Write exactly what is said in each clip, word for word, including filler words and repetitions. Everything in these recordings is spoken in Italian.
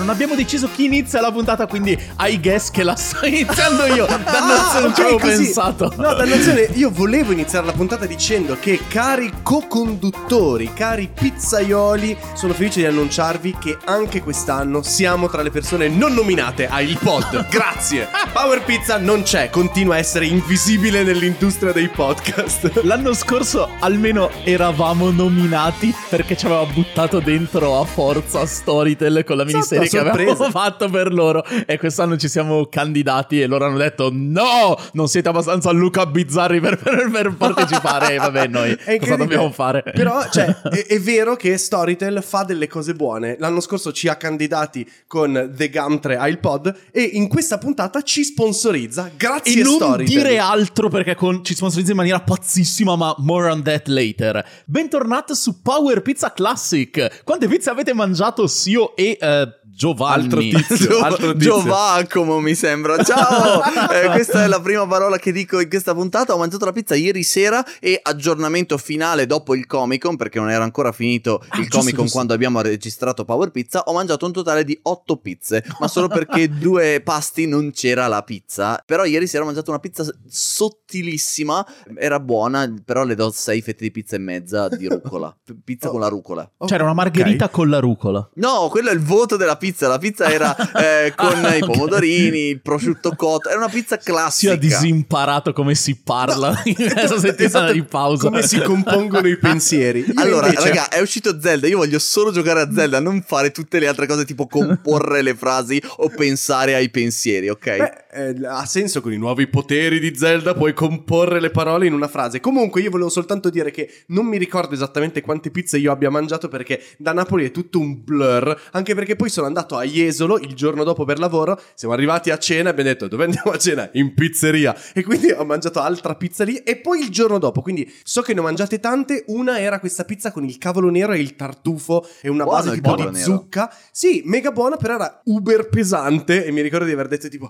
non abbiamo deciso chi inizia la puntata, quindi I guess che la sto iniziando io. Dannazione, non ci avevo pensato. No, dannazione, io volevo iniziare la puntata dicendo che cari co-conduttori, cari pizzaioli, sono felice di annunciarvi che anche quest'anno siamo tra le persone non nominate ai pod. Grazie. Power Pizza non c'è, continua a essere invisibile nell'industria dei podcast. L'anno scorso almeno eravamo nominati perché ci aveva buttato dentro a forza Storytel con la miniserie che avevamo fatto per loro, e quest'anno ci siamo candidati e loro hanno detto no, non siete abbastanza Luca Bizzarri per, per, per partecipare. E vabbè, noi cosa dobbiamo fare? Però cioè è, è vero che Storytel fa delle cose buone. L'anno scorso ci ha candidati con The Gumtre al pod e in questa puntata ci sponsorizza. Grazie e non Storytel. dire altro perché con, ci sponsorizza in maniera pazzissima, ma more on that later. Bentornato su Power Pizza Classic. Quante pizze avete mangiato Sio e uh, Giovanni? Altro tizio, altro tizio. Giovaccomo mi sembra. Ciao. eh, Questa è la prima parola che dico in questa puntata. Ho mangiato la pizza ieri sera e aggiornamento finale dopo il Comic Con, perché non era ancora finito ah, il giusto, Comic Con giusto. quando abbiamo registrato Power Pizza. Ho mangiato un totale di otto pizze, ma solo perché due pasti non c'era la pizza. Però ieri sera ho mangiato una pizza sottilissima, era buona, però le do sei fette di pizza e mezza di rucola. P- pizza oh. con la rucola. C'era una margherita okay. con la rucola. No, quello è il voto della pizza. La pizza era eh, con ah, i okay. pomodorini, il prosciutto cotto. Era una pizza classica. Si è disimparato come si parla no. in questa settimana esatto, di pausa. Come si compongono i pensieri. Io allora, invece... raga, è uscito Zelda. Io voglio solo giocare a Zelda, non fare tutte le altre cose tipo comporre le frasi o pensare ai pensieri, ok? Beh, eh, ha senso, con i nuovi poteri di Zelda puoi comporre le parole in una frase. Comunque io volevo soltanto dire che non mi ricordo esattamente quante pizze io abbia mangiato, perché da Napoli è tutto un blur. Anche perché poi sono andato a Jesolo il giorno dopo per lavoro. Siamo arrivati a cena e abbiamo detto dove andiamo a cena? In pizzeria. E quindi ho mangiato altra pizza lì. E poi il giorno dopo, quindi so che ne ho mangiate tante. Una era questa pizza con il cavolo nero e il tartufo e una buono base tipo di nero. zucca. Sì, mega buona, però era uber pesante. E mi ricordo di aver detto tipo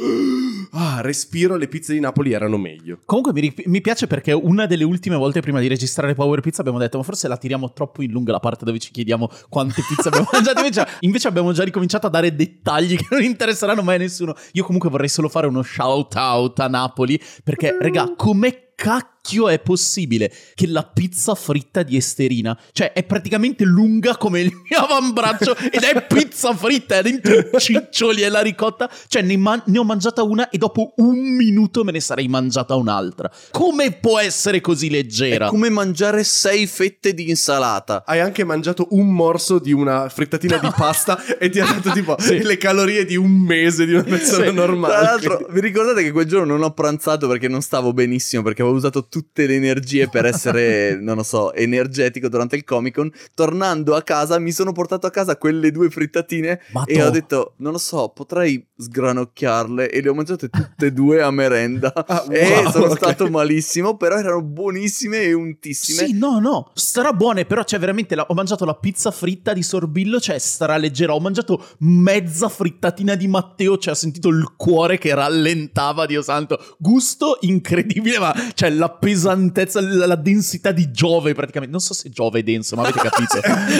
ah, respiro, le pizze di Napoli erano meglio. Comunque mi, mi piace perché una delle ultime volte prima di registrare Power Pizza abbiamo detto ma forse la tiriamo troppo in lunga la parte dove ci chiediamo quante pizze abbiamo mangiato. Invece, invece abbiamo già ricominciato a dare dettagli che non interesseranno mai a nessuno. Io comunque vorrei solo fare uno shout out a Napoli, perché mm. raga, com'è cacchio è possibile che la pizza fritta di Esterina, cioè è praticamente lunga come il mio avambraccio ed è pizza fritta, è dentro i ciccioli e la ricotta, cioè ne, man- ne ho mangiata una e dopo un minuto me ne sarei mangiata un'altra. Come può essere così leggera? È come mangiare sei fette di insalata. Hai anche mangiato un morso di una frittatina di pasta e ti ha dato tipo sì. le calorie di un mese di una persona sì. normale. Tra l'altro vi ricordate che quel giorno non ho pranzato perché non stavo benissimo, perché avevo usato tutte le energie per essere, non lo so, energetico durante il Comic Con. Tornando a casa mi sono portato a casa quelle due frittatine Matto. E ho detto, non lo so, potrei sgranocchiarle, e le ho mangiate tutte e due a merenda. Ah, wow, e sono okay. stato malissimo, però erano buonissime e untissime. Sì, no, no, stra buone, però c'è veramente, la, ho mangiato la pizza fritta di Sorbillo, cioè stra leggera. Ho mangiato mezza frittatina di Matteo, cioè ho sentito il cuore che rallentava, Dio santo. Gusto incredibile, ma cioè la pesantezza, la, la densità di Giove praticamente. Non so se Giove è denso, ma avete capito?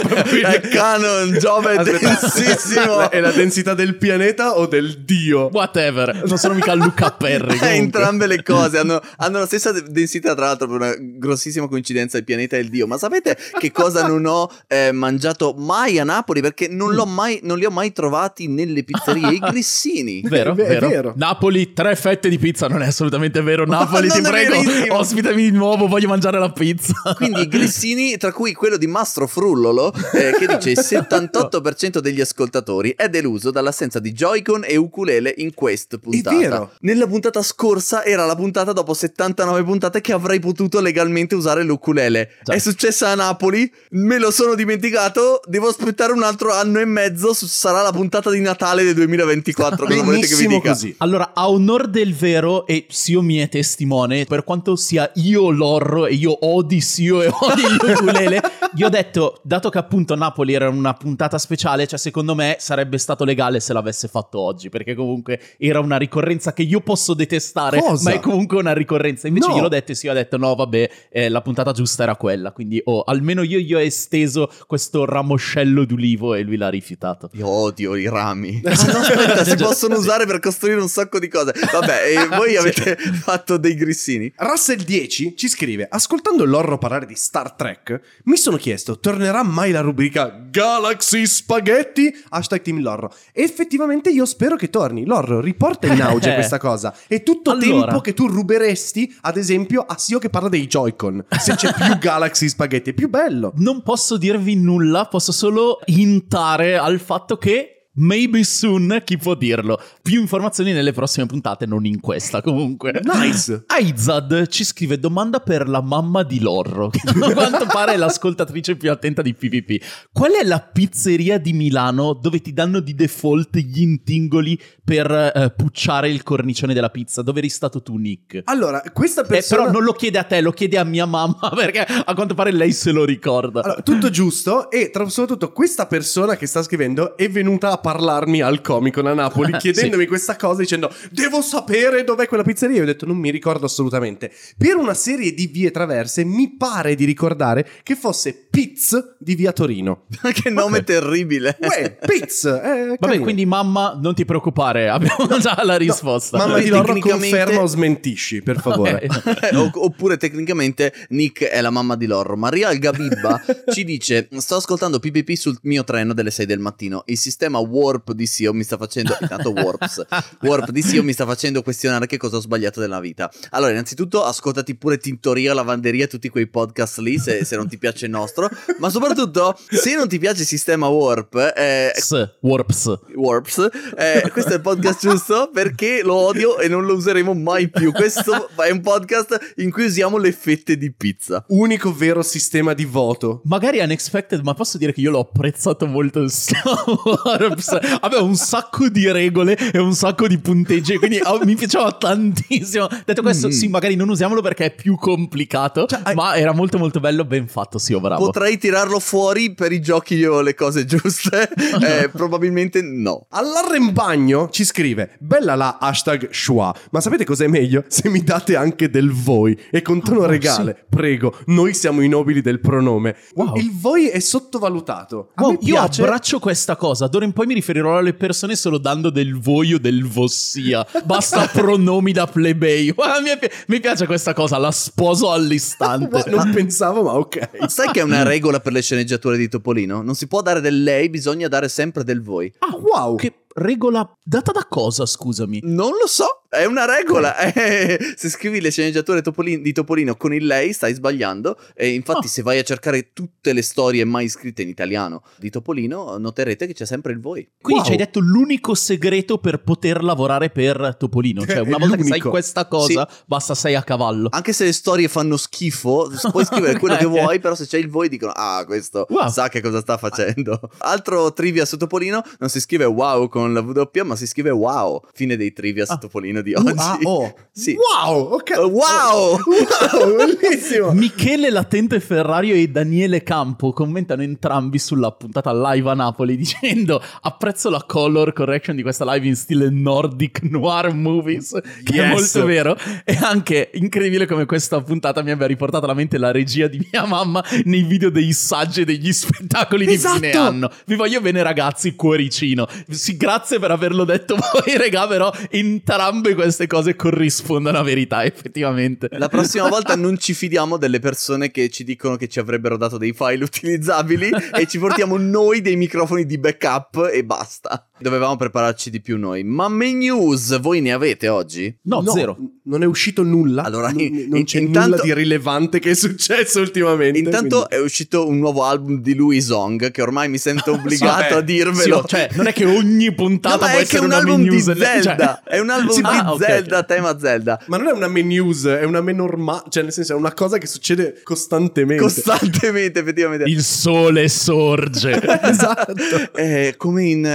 È canon, Giove è densissimo. È la densità del pianeta o del dio? Whatever, non sono mica Luca Perri. È entrambe le cose, hanno, hanno la stessa densità, tra l'altro, per una grossissima coincidenza, il pianeta e il dio. Ma sapete che cosa non ho eh, mangiato mai a Napoli? Perché non, l'ho mai, non li ho mai trovati nelle pizzerie, i grissini. Vero, è vero. vero. Napoli, tre fette di pizza, non è assolutamente vero. Napoli, ti prego, ospitami di nuovo, voglio mangiare la pizza. Quindi i grissini, tra cui quello di Mastro Frullolo, eh, che dice il settantotto per cento degli ascoltatori è deluso dall'assenza di Joy-Con e ukulele in questa puntata. È vero. Nella puntata scorsa era la puntata dopo settantanove puntate che avrei potuto legalmente usare l'ukulele. Già. È successa a Napoli, me lo sono dimenticato, devo aspettare un altro anno e mezzo, sarà la puntata di Natale del duemilaventiquattro. Cosa volete che vi dica? Così. Allora, a onor del vero, e Sio mi è testimone, per quanto quanto sia io l'orro e io odi Sio e odi il ukulele, io ho detto, dato che appunto Napoli era una puntata speciale, cioè secondo me sarebbe stato legale se l'avesse fatto oggi, perché comunque era una ricorrenza che io posso detestare, Cosa? ma è comunque una ricorrenza. Invece No. gliel'ho detto e Sio ha detto no vabbè, eh, la puntata giusta era quella, quindi oh, almeno io gli ho esteso questo ramoscello d'ulivo e lui l'ha rifiutato. Io odio i rami. No, aspetta, si possono usare per costruire un sacco di cose. Vabbè, e voi avete fatto dei grissini? Russell dieci ci scrive: ascoltando l'orro parlare di Star Trek, mi sono chiesto, tornerà mai la rubrica Galaxy Spaghetti? Hashtag Team Lorro. E effettivamente io spero che torni. Lorro, riporta in auge questa cosa. È tutto Allora. tempo che tu ruberesti, ad esempio, a Sio che parla dei Joy-Con. Se c'è più Galaxy Spaghetti, è più bello. Non posso dirvi nulla, posso solo intare al fatto che maybe soon, chi può dirlo? Più informazioni nelle prossime puntate, non in questa comunque. Nice. Aizad ci scrive domanda per la mamma di Lorro, che a quanto pare è l'ascoltatrice più attenta di P V P. Qual è la pizzeria di Milano dove ti danno di default gli intingoli per eh, pucciare il cornicione della pizza? Dove eri stato tu, Nick? Allora, questa Eh, persona... però non lo chiede a te, lo chiede a mia mamma, perché a quanto pare lei se lo ricorda. Allora, tutto giusto, e tra, soprattutto questa persona che sta scrivendo è venuta a parlarmi al Comic-Con a Napoli chiedendomi Sì. questa cosa, dicendo devo sapere dov'è quella pizzeria. Io ho detto non mi ricordo assolutamente. Per una serie di vie traverse mi pare di ricordare che fosse Piz di via Torino. Che nome Ok. terribile. Uè, Piz, eh, Vabbè, carino. quindi mamma, non ti preoccupare, abbiamo già la risposta. Mamma di Lorro, Tecnicamente- conferma o smentisci, per favore. Ok. O- oppure tecnicamente Nick è la mamma di Lorro. Maria Algabibba ci dice: sto ascoltando P P P sul mio treno delle sei del mattino. Il sistema Warp di Sio mi sta facendo intanto Warps Warp di Sio mi sta facendo questionare che cosa ho sbagliato nella vita. Allora, innanzitutto ascoltati pure Tintoria, Lavanderia, tutti quei podcast lì se, se non ti piace il nostro. Ma soprattutto, se non ti piace il sistema Warp eh, S, Warps. Warps, eh, questo è il podcast giusto perché lo odio e non lo useremo mai più. Questo è un podcast in cui usiamo le fette di pizza. Unico vero sistema di voto. Magari unexpected, ma posso dire che io l'ho apprezzato molto il Star Wars. Aveva un sacco di regole e un sacco di punteggi, quindi oh, mi piaceva tantissimo. Detto questo, Mm. sì, magari non usiamolo perché è più complicato, Cioè, hai- ma era molto molto bello, ben fatto, sì, oh, bravo. Potrei tirarlo fuori per i giochi o le cose giuste? Eh, probabilmente no. All'arrembagno ci scrive bella la hashtag schwa, ma sapete cos'è meglio? Se mi date anche del voi e con tono Oh, regale, prego, noi siamo i nobili del pronome. Wow. Il voi è sottovalutato. A Wow, me io piace. abbraccio questa cosa. D'ora in poi mi riferirò alle persone solo dando del voi o del vossia. Basta pronomi da plebei. Guarda, mi, pi- mi piace questa cosa, la sposo all'istante. Non pensavo, ma ok. Sai che è una regola per le sceneggiature di Topolino? Non si può dare del lei, bisogna dare sempre del voi. Ah, wow. Che regola data da cosa, scusami? Non lo so, è una regola. Eh, se scrivi le sceneggiature Topolin- di Topolino con il lei stai sbagliando. E infatti Ah. se vai a cercare tutte le storie mai scritte in italiano di Topolino noterete che c'è sempre il voi. Quindi Wow. ci hai detto l'unico segreto per poter lavorare per Topolino. Cioè, una È volta che sai l'unico. questa cosa, basta sei a cavallo. Anche se le storie fanno schifo, puoi scrivere quello che vuoi, però se c'è il voi dicono ah, questo Wow. sa che cosa sta facendo. Altro trivia su Topolino, non si scrive wow con la W, ma si scrive wow. Fine dei trivia su Ah. Topolino di Uh, oggi. ah, oh. Sì. Wow, ok. Uh, wow! Wow, bellissimo. Michele Latente Ferrario e Daniele Campo commentano entrambi sulla puntata live a Napoli dicendo apprezzo la color correction di questa live in stile Nordic Noir Movies, che è Yes. molto vero. E anche incredibile come questa puntata mi abbia riportato alla mente la regia di mia mamma nei video dei saggi e degli spettacoli Esatto. di fine anno. Vi voglio bene ragazzi, cuoricino. Sì, grazie per averlo detto voi regà, però entrambe queste cose corrispondono a verità effettivamente. La prossima volta non ci fidiamo delle persone che ci dicono che ci avrebbero dato dei file utilizzabili e ci portiamo noi dei microfoni di backup e basta. Dovevamo prepararci di più noi. Ma me news voi ne avete oggi? No, zero. Non è uscito nulla. Allora, non, in- non c'è intanto- nulla di rilevante che è successo ultimamente. Intanto quindi- è uscito un nuovo album di Louis Zong che ormai mi sento obbligato Vabbè, a dirvelo. Sì, cioè, non è che ogni No, puntata ma può è che essere è un una album di news. Zelda. Cioè- È un album Sì, di ah, ok. Zelda, tema Zelda. Ma non è una me news, è una me normale. Cioè, nel senso, è una cosa che succede costantemente. Costantemente, effettivamente. Il sole sorge. Esatto. Eh, come in Eddie e la banda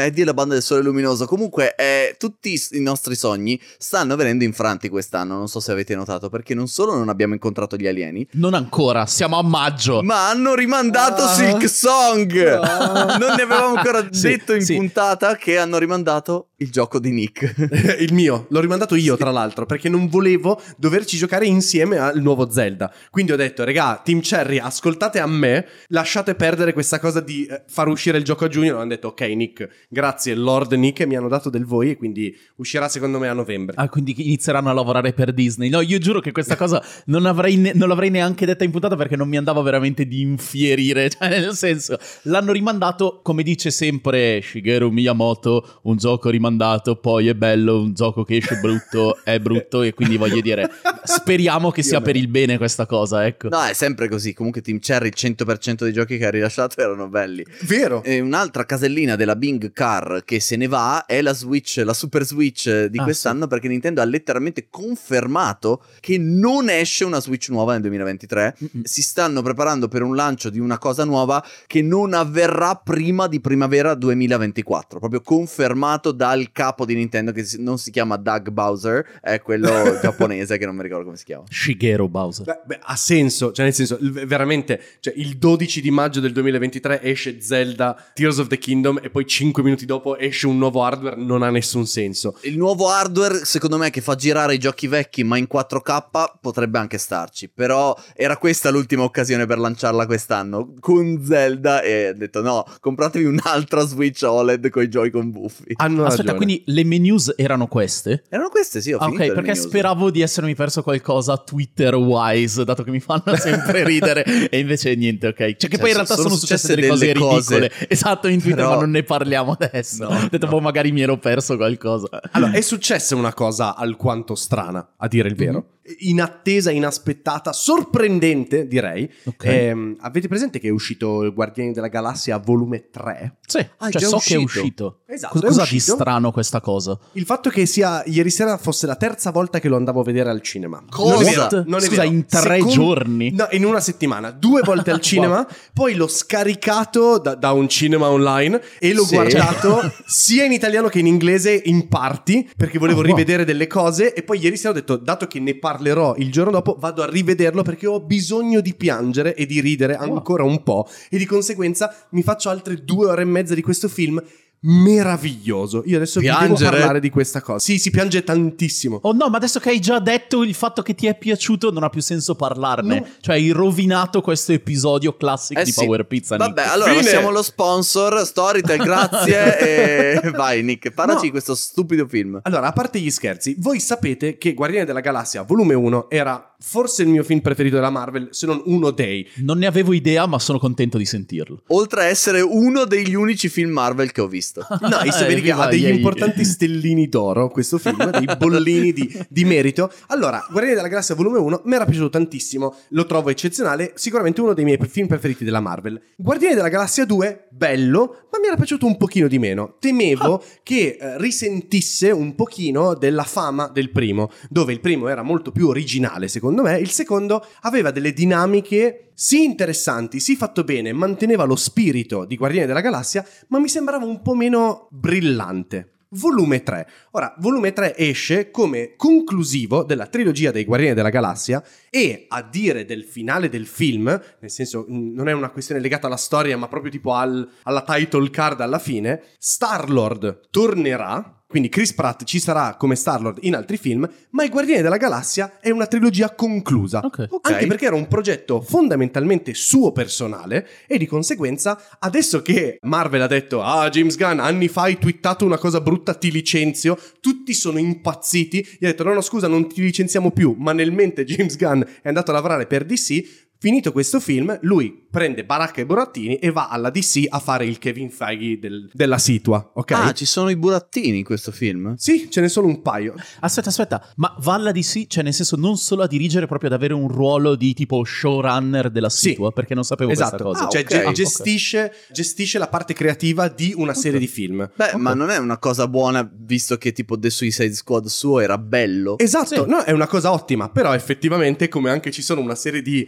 banda del Sole Luminoso. Comunque eh, tutti i nostri sogni stanno venendo infranti quest'anno, non so se avete notato, perché non solo non abbiamo incontrato gli alieni, Non ancora, siamo a maggio. ma hanno rimandato Ah. Silk Song. Ah. Non ne avevamo ancora Sì, detto in sì. puntata che hanno rimandato il gioco di Nick. Il mio, l'ho rimandato io tra l'altro perché non volevo doverci giocare insieme al nuovo Zelda. Quindi ho detto, regà, Team Cherry, ascoltate a me, lasciate perdere questa cosa di eh, far uscire il gioco a giugno. Hanno detto, ok Nick, grazie Lord Nick, mi hanno dato del voi e quindi uscirà secondo me a novembre. Ah, quindi inizieranno a lavorare per Disney. No, io giuro che questa cosa non, avrei ne- non l'avrei neanche detta in puntata perché non mi andava veramente di infierire. Cioè, nel senso, l'hanno rimandato, come dice sempre Shigeru Miyamoto, un gioco rimandato, poi è bello, un gioco che esce brutto è brutto, e quindi voglio dire, speriamo che sia Io per no. il bene questa cosa, ecco. No, è sempre così. Comunque Team Cherry, il cento per cento dei giochi che ha rilasciato erano belli. Vero? E un'altra casellina della Bing Car che se ne va è la Switch, la Super Switch di Ah, quest'anno, perché Nintendo ha letteralmente confermato che non esce una Switch nuova nel duemilaventitré. Mm-mm. Si stanno preparando per un lancio di una cosa nuova che non avverrà prima di primavera duemilaventiquattro, proprio confermato dal capo di Nintendo, che si- non si chiama Doug Bowser, è quello giapponese che non mi ricordo come si chiama. Shigeru Bowser. Beh, beh, ha senso, cioè nel senso, il- veramente, cioè, il dodici di maggio del duemilaventitré esce Zelda Tears of the Kingdom e poi cinque minuti dopo esce un nuovo hardware, non ha nessun senso. Il nuovo hardware, secondo me, che fa girare i giochi vecchi ma in quattro K, potrebbe anche starci. Però era questa l'ultima occasione per lanciarla quest'anno con Zelda, e ha detto no, compratevi un'altra Switch O L E D con i Joy-Con buffi. Hanno Aspetta, ragione. quindi le menus erano queste? Erano queste, sì, ho Ah, finito ok, le perché news. speravo di essermi perso qualcosa Twitter-wise, dato che mi fanno sempre ridere, e invece niente, ok. Cioè, che Cioè, poi in realtà sono sono, successe successe delle cose delle ridicole. Esatto, in Twitter, Però- ma non ne parliamo adesso. No, Ho detto, no. boh, magari mi ero perso qualcosa. Allora, è successa una cosa alquanto strana, a dire il vero. Inattesa, inaspettata, sorprendente, direi. Ok. Ehm, avete presente che è uscito il Guardiani della Galassia volume tre? Sì, Ah, è cioè già so che è uscito. uscito. Esatto, Cos- è cosa di uscito. strano questa cosa? Il fatto che sia ieri sera fosse la terza volta che lo andavo a vedere al cinema. Cosa? Non è vero, non è Scusa, vero. in tre Secon- giorni? No, in una settimana. Due volte al cinema, poi l'ho scaricato da, da un cinema online e l'ho Sì. guardato sia in italiano che in inglese in parti, perché volevo Oh, wow. rivedere delle cose, e poi ieri sera ho detto, dato che ne parlerò il giorno dopo, vado a rivederlo perché ho bisogno di piangere e di ridere ancora un po', e di conseguenza mi faccio altre due ore e mezza di questo film meraviglioso. Io adesso vi devo Piangere? parlare di questa cosa. Sì, si piange tantissimo. Oh no, ma adesso che hai già detto il fatto che ti è piaciuto, non ha più senso parlarne. No. Cioè, hai rovinato questo episodio classico Eh di sì. Power Pizza. Vabbè, Nick. allora Fine. siamo lo sponsor, Storytel, grazie. E vai Nick, parlaci No. di questo stupido film. Allora, a parte gli scherzi, voi sapete che Guardiani della Galassia volume uno era forse il mio film preferito della Marvel, se non uno dei. Non ne avevo idea, ma sono contento di sentirlo. Oltre a essere uno degli unici film Marvel che ho visto. No, e se Eh, vedi che viva ha degli yay. importanti stellini d'oro questo film, dei bollini di, di merito. Allora, Guardiani della Galassia volume uno mi era piaciuto tantissimo, lo trovo eccezionale, sicuramente uno dei miei film preferiti della Marvel. Guardiani della Galassia due, bello, ma mi era piaciuto un pochino di meno. Temevo che eh, risentisse un pochino della fama del primo, dove il primo era molto più originale secondo me, il secondo aveva delle dinamiche sì interessanti, sì fatto bene, manteneva lo spirito di Guardiani della Galassia, ma mi sembrava un po' meno brillante. Volume tre. Ora, volume tre esce come conclusivo della trilogia dei Guardiani della Galassia, e a dire del finale del film, nel senso mh, non è una questione legata alla storia, ma proprio tipo al- alla title card alla fine, Star-Lord tornerà. Quindi Chris Pratt ci sarà come Star-Lord in altri film, ma I Guardiani della Galassia è una trilogia conclusa. Ok. Ok. Anche perché era un progetto fondamentalmente suo personale, e di conseguenza adesso che Marvel ha detto ah James Gunn anni fa hai twittato una cosa brutta, ti licenzio, tutti sono impazziti, gli ha detto no no scusa non ti licenziamo più, ma nel mente James Gunn è andato a lavorare per D C. Finito questo film, lui prende Baracca e Burattini e va alla D C a fare il Kevin Feige del- della situa, ok? Ah, ci sono i burattini in questo film? Sì, ce ne sono un paio. Aspetta, aspetta, ma va alla D C, cioè nel senso non solo a dirigere, proprio ad avere un ruolo di tipo showrunner della Sì. situa, perché non sapevo Esatto, questa cosa. Ah, cioè ok. ge- Ah, gestisce, gestisce la parte creativa di una serie di film. Beh, ma non è una cosa buona visto che tipo The Suicide Squad suo era bello. Esatto, Sì. no, è una cosa ottima, però effettivamente come anche ci sono una serie di, di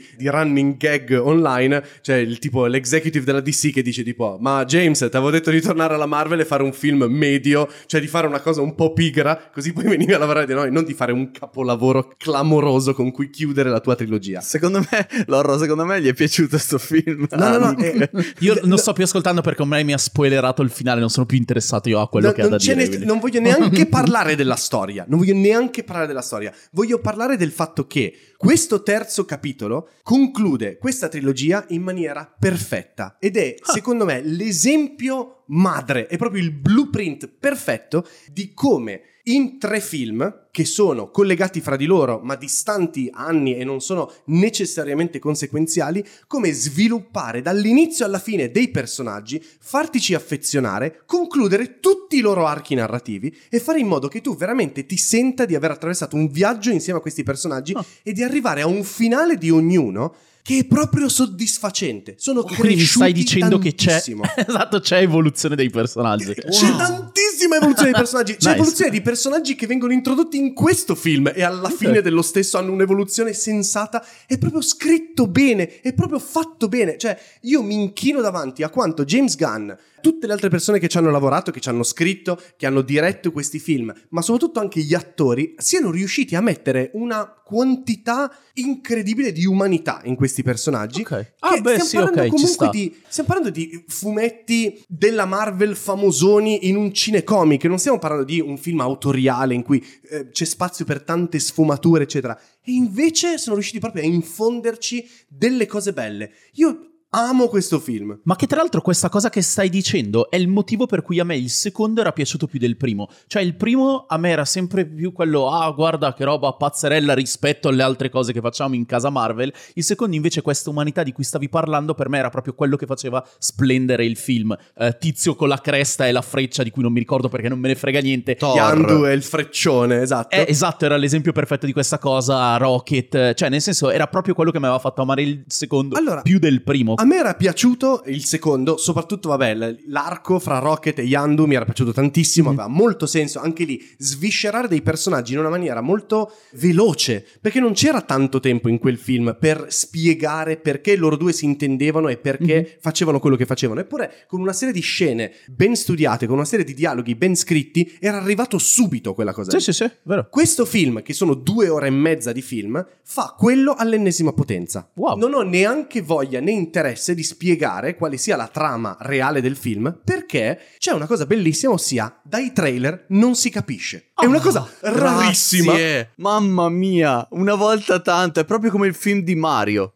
running gag online, cioè il tipo l'executive della D C che dice tipo ma James ti avevo detto di tornare alla Marvel e fare un film medio, cioè di fare una cosa un po' pigra, così poi venivi a lavorare di noi, non di fare un capolavoro clamoroso con cui chiudere la tua trilogia. Secondo me, Lorro, secondo me gli è piaciuto sto film. No, no, no. Eh, io non sto più ascoltando perché ormai mi ha spoilerato il finale, non sono più interessato io a quello no, che ha da dire. Ne, non voglio neanche parlare della storia, non voglio neanche parlare della storia, voglio parlare del fatto che questo terzo capitolo conclude questa trilogia in maniera perfetta ed è, ah. secondo me, l'esempio madre, è proprio il blueprint perfetto di come in tre film che sono collegati fra di loro ma distanti anni e non sono necessariamente conseguenziali, come sviluppare dall'inizio alla fine dei personaggi, fartici affezionare, concludere tutti i loro archi narrativi e fare in modo che tu veramente ti senta di aver attraversato un viaggio insieme a questi personaggi oh. e di arrivare a un finale di ognuno che è proprio soddisfacente. Sono oh, quindi mi stai dicendo tantissimo. Che c'è esatto, c'è evoluzione dei personaggi. Wow. C'è tantissima evoluzione dei personaggi. C'è nice. evoluzione di personaggi che vengono introdotti in questo film e alla okay. fine dello stesso hanno un'evoluzione sensata. È proprio scritto bene, è proprio fatto bene. Cioè, io mi inchino davanti a quanto James Gunn, tutte le altre persone che ci hanno lavorato, che ci hanno scritto, che hanno diretto questi film, ma soprattutto anche gli attori, siano riusciti a mettere una quantità incredibile di umanità in questi personaggi. Okay. Ah, beh, stiamo sì, parlando ok, comunque ci sta. di stiamo parlando di fumetti della Marvel famosoni in un cinecomic, non stiamo parlando di un film autoriale in cui eh, c'è spazio per tante sfumature, eccetera. E invece sono riusciti proprio a infonderci delle cose belle. Io amo questo film. Ma che tra l'altro questa cosa che stai dicendo è il motivo per cui a me il secondo era piaciuto più del primo. Cioè il primo a me era sempre più quello ah guarda che roba pazzerella rispetto alle altre cose che facciamo in casa Marvel. Il secondo invece questa umanità di cui stavi parlando per me era proprio quello che faceva splendere il film. eh, Tizio con la cresta e la freccia di cui non mi ricordo perché non me ne frega niente. Thor. Yondu e il freccione, esatto. Eh, esatto, era l'esempio perfetto di questa cosa. Rocket, cioè nel senso era proprio quello che mi aveva fatto amare il secondo allora, più del primo. A me era piaciuto il secondo, soprattutto vabbè, l'arco fra Rocket e Yondu mi era piaciuto tantissimo, mm. aveva molto senso anche lì sviscerare dei personaggi in una maniera molto veloce, perché non c'era tanto tempo in quel film per spiegare perché loro due si intendevano e perché mm. facevano quello che facevano, eppure con una serie di scene ben studiate, con una serie di dialoghi ben scritti, era arrivato subito quella cosa. Sì, sì, sì, vero. Questo film, che sono due ore e mezza di film, fa quello all'ennesima potenza. Wow. Non ho neanche voglia né interesse di spiegare quale sia la trama reale del film, perché c'è una cosa bellissima, ossia dai trailer non si capisce. È una cosa oh, rarissima. Grazie. Mamma mia, una volta tanto, è proprio come il film di Mario.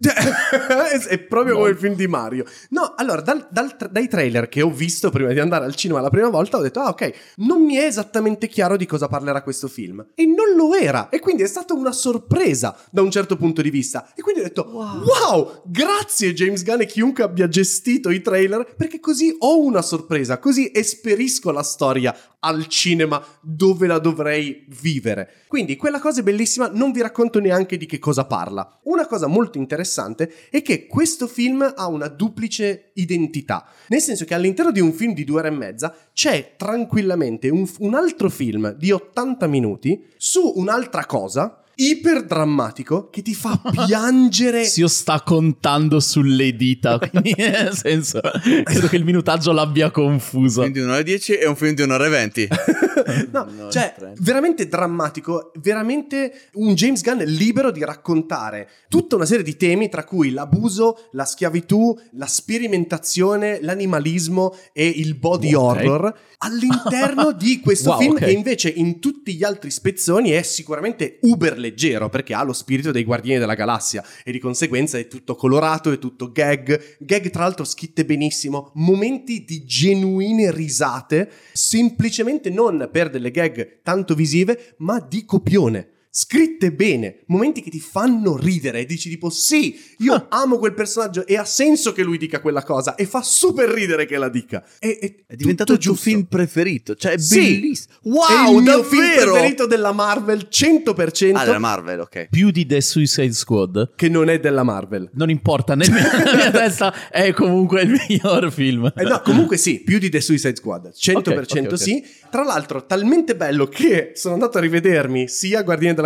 È proprio no. come il film di Mario. No, allora, dal, dal, dai trailer che ho visto prima di andare al cinema la prima volta, ho detto, ah ok, non mi è esattamente chiaro di cosa parlerà questo film. E non lo era. E quindi è stata una sorpresa da un certo punto di vista. E quindi ho detto, wow, wow grazie James Gunn e chiunque abbia gestito i trailer, perché così ho una sorpresa, così esperisco la storia al cinema dove la dovrei vivere. Quindi quella cosa è bellissima, non vi racconto neanche di che cosa parla. Una cosa molto interessante è che questo film ha una duplice identità, nel senso che all'interno di un film di due ore e mezza c'è tranquillamente un, un altro film di ottanta minuti su un'altra cosa iperdrammatico che ti fa piangere. Si sta contando sulle dita, quindi nel senso credo che il minutaggio l'abbia confuso. Un film di un'ora e dieci e un film di un'ora e venti. No, no, cioè veramente drammatico, veramente un James Gunn libero di raccontare tutta una serie di temi, tra cui l'abuso, la schiavitù, la sperimentazione, l'animalismo e il body okay. horror all'interno di questo wow, film okay. che invece in tutti gli altri spezzoni è sicuramente uber leggero, perché ha lo spirito dei Guardiani della Galassia e di conseguenza è tutto colorato, è tutto gag, gag tra l'altro scritte benissimo, momenti di genuine risate, semplicemente non per delle gag tanto visive, ma di copione. Scritte bene, momenti che ti fanno ridere e dici tipo sì, io ah. amo quel personaggio e ha senso che lui dica quella cosa e fa super ridere che la dica. È, è, è diventato il tuo film preferito, cioè è sì. bellissimo. Wow, è il davvero? mio film preferito della Marvel, cento per cento. Ah, della Marvel, ok. Più di The Suicide Squad, che non è della Marvel. Non importa, nel mia, nella mia testa è comunque il miglior film. Eh no, comunque sì, più di The Suicide Squad, cento per cento okay, okay, okay. sì. Tra l'altro talmente bello che sono andato a rivedermi sia Guardiani della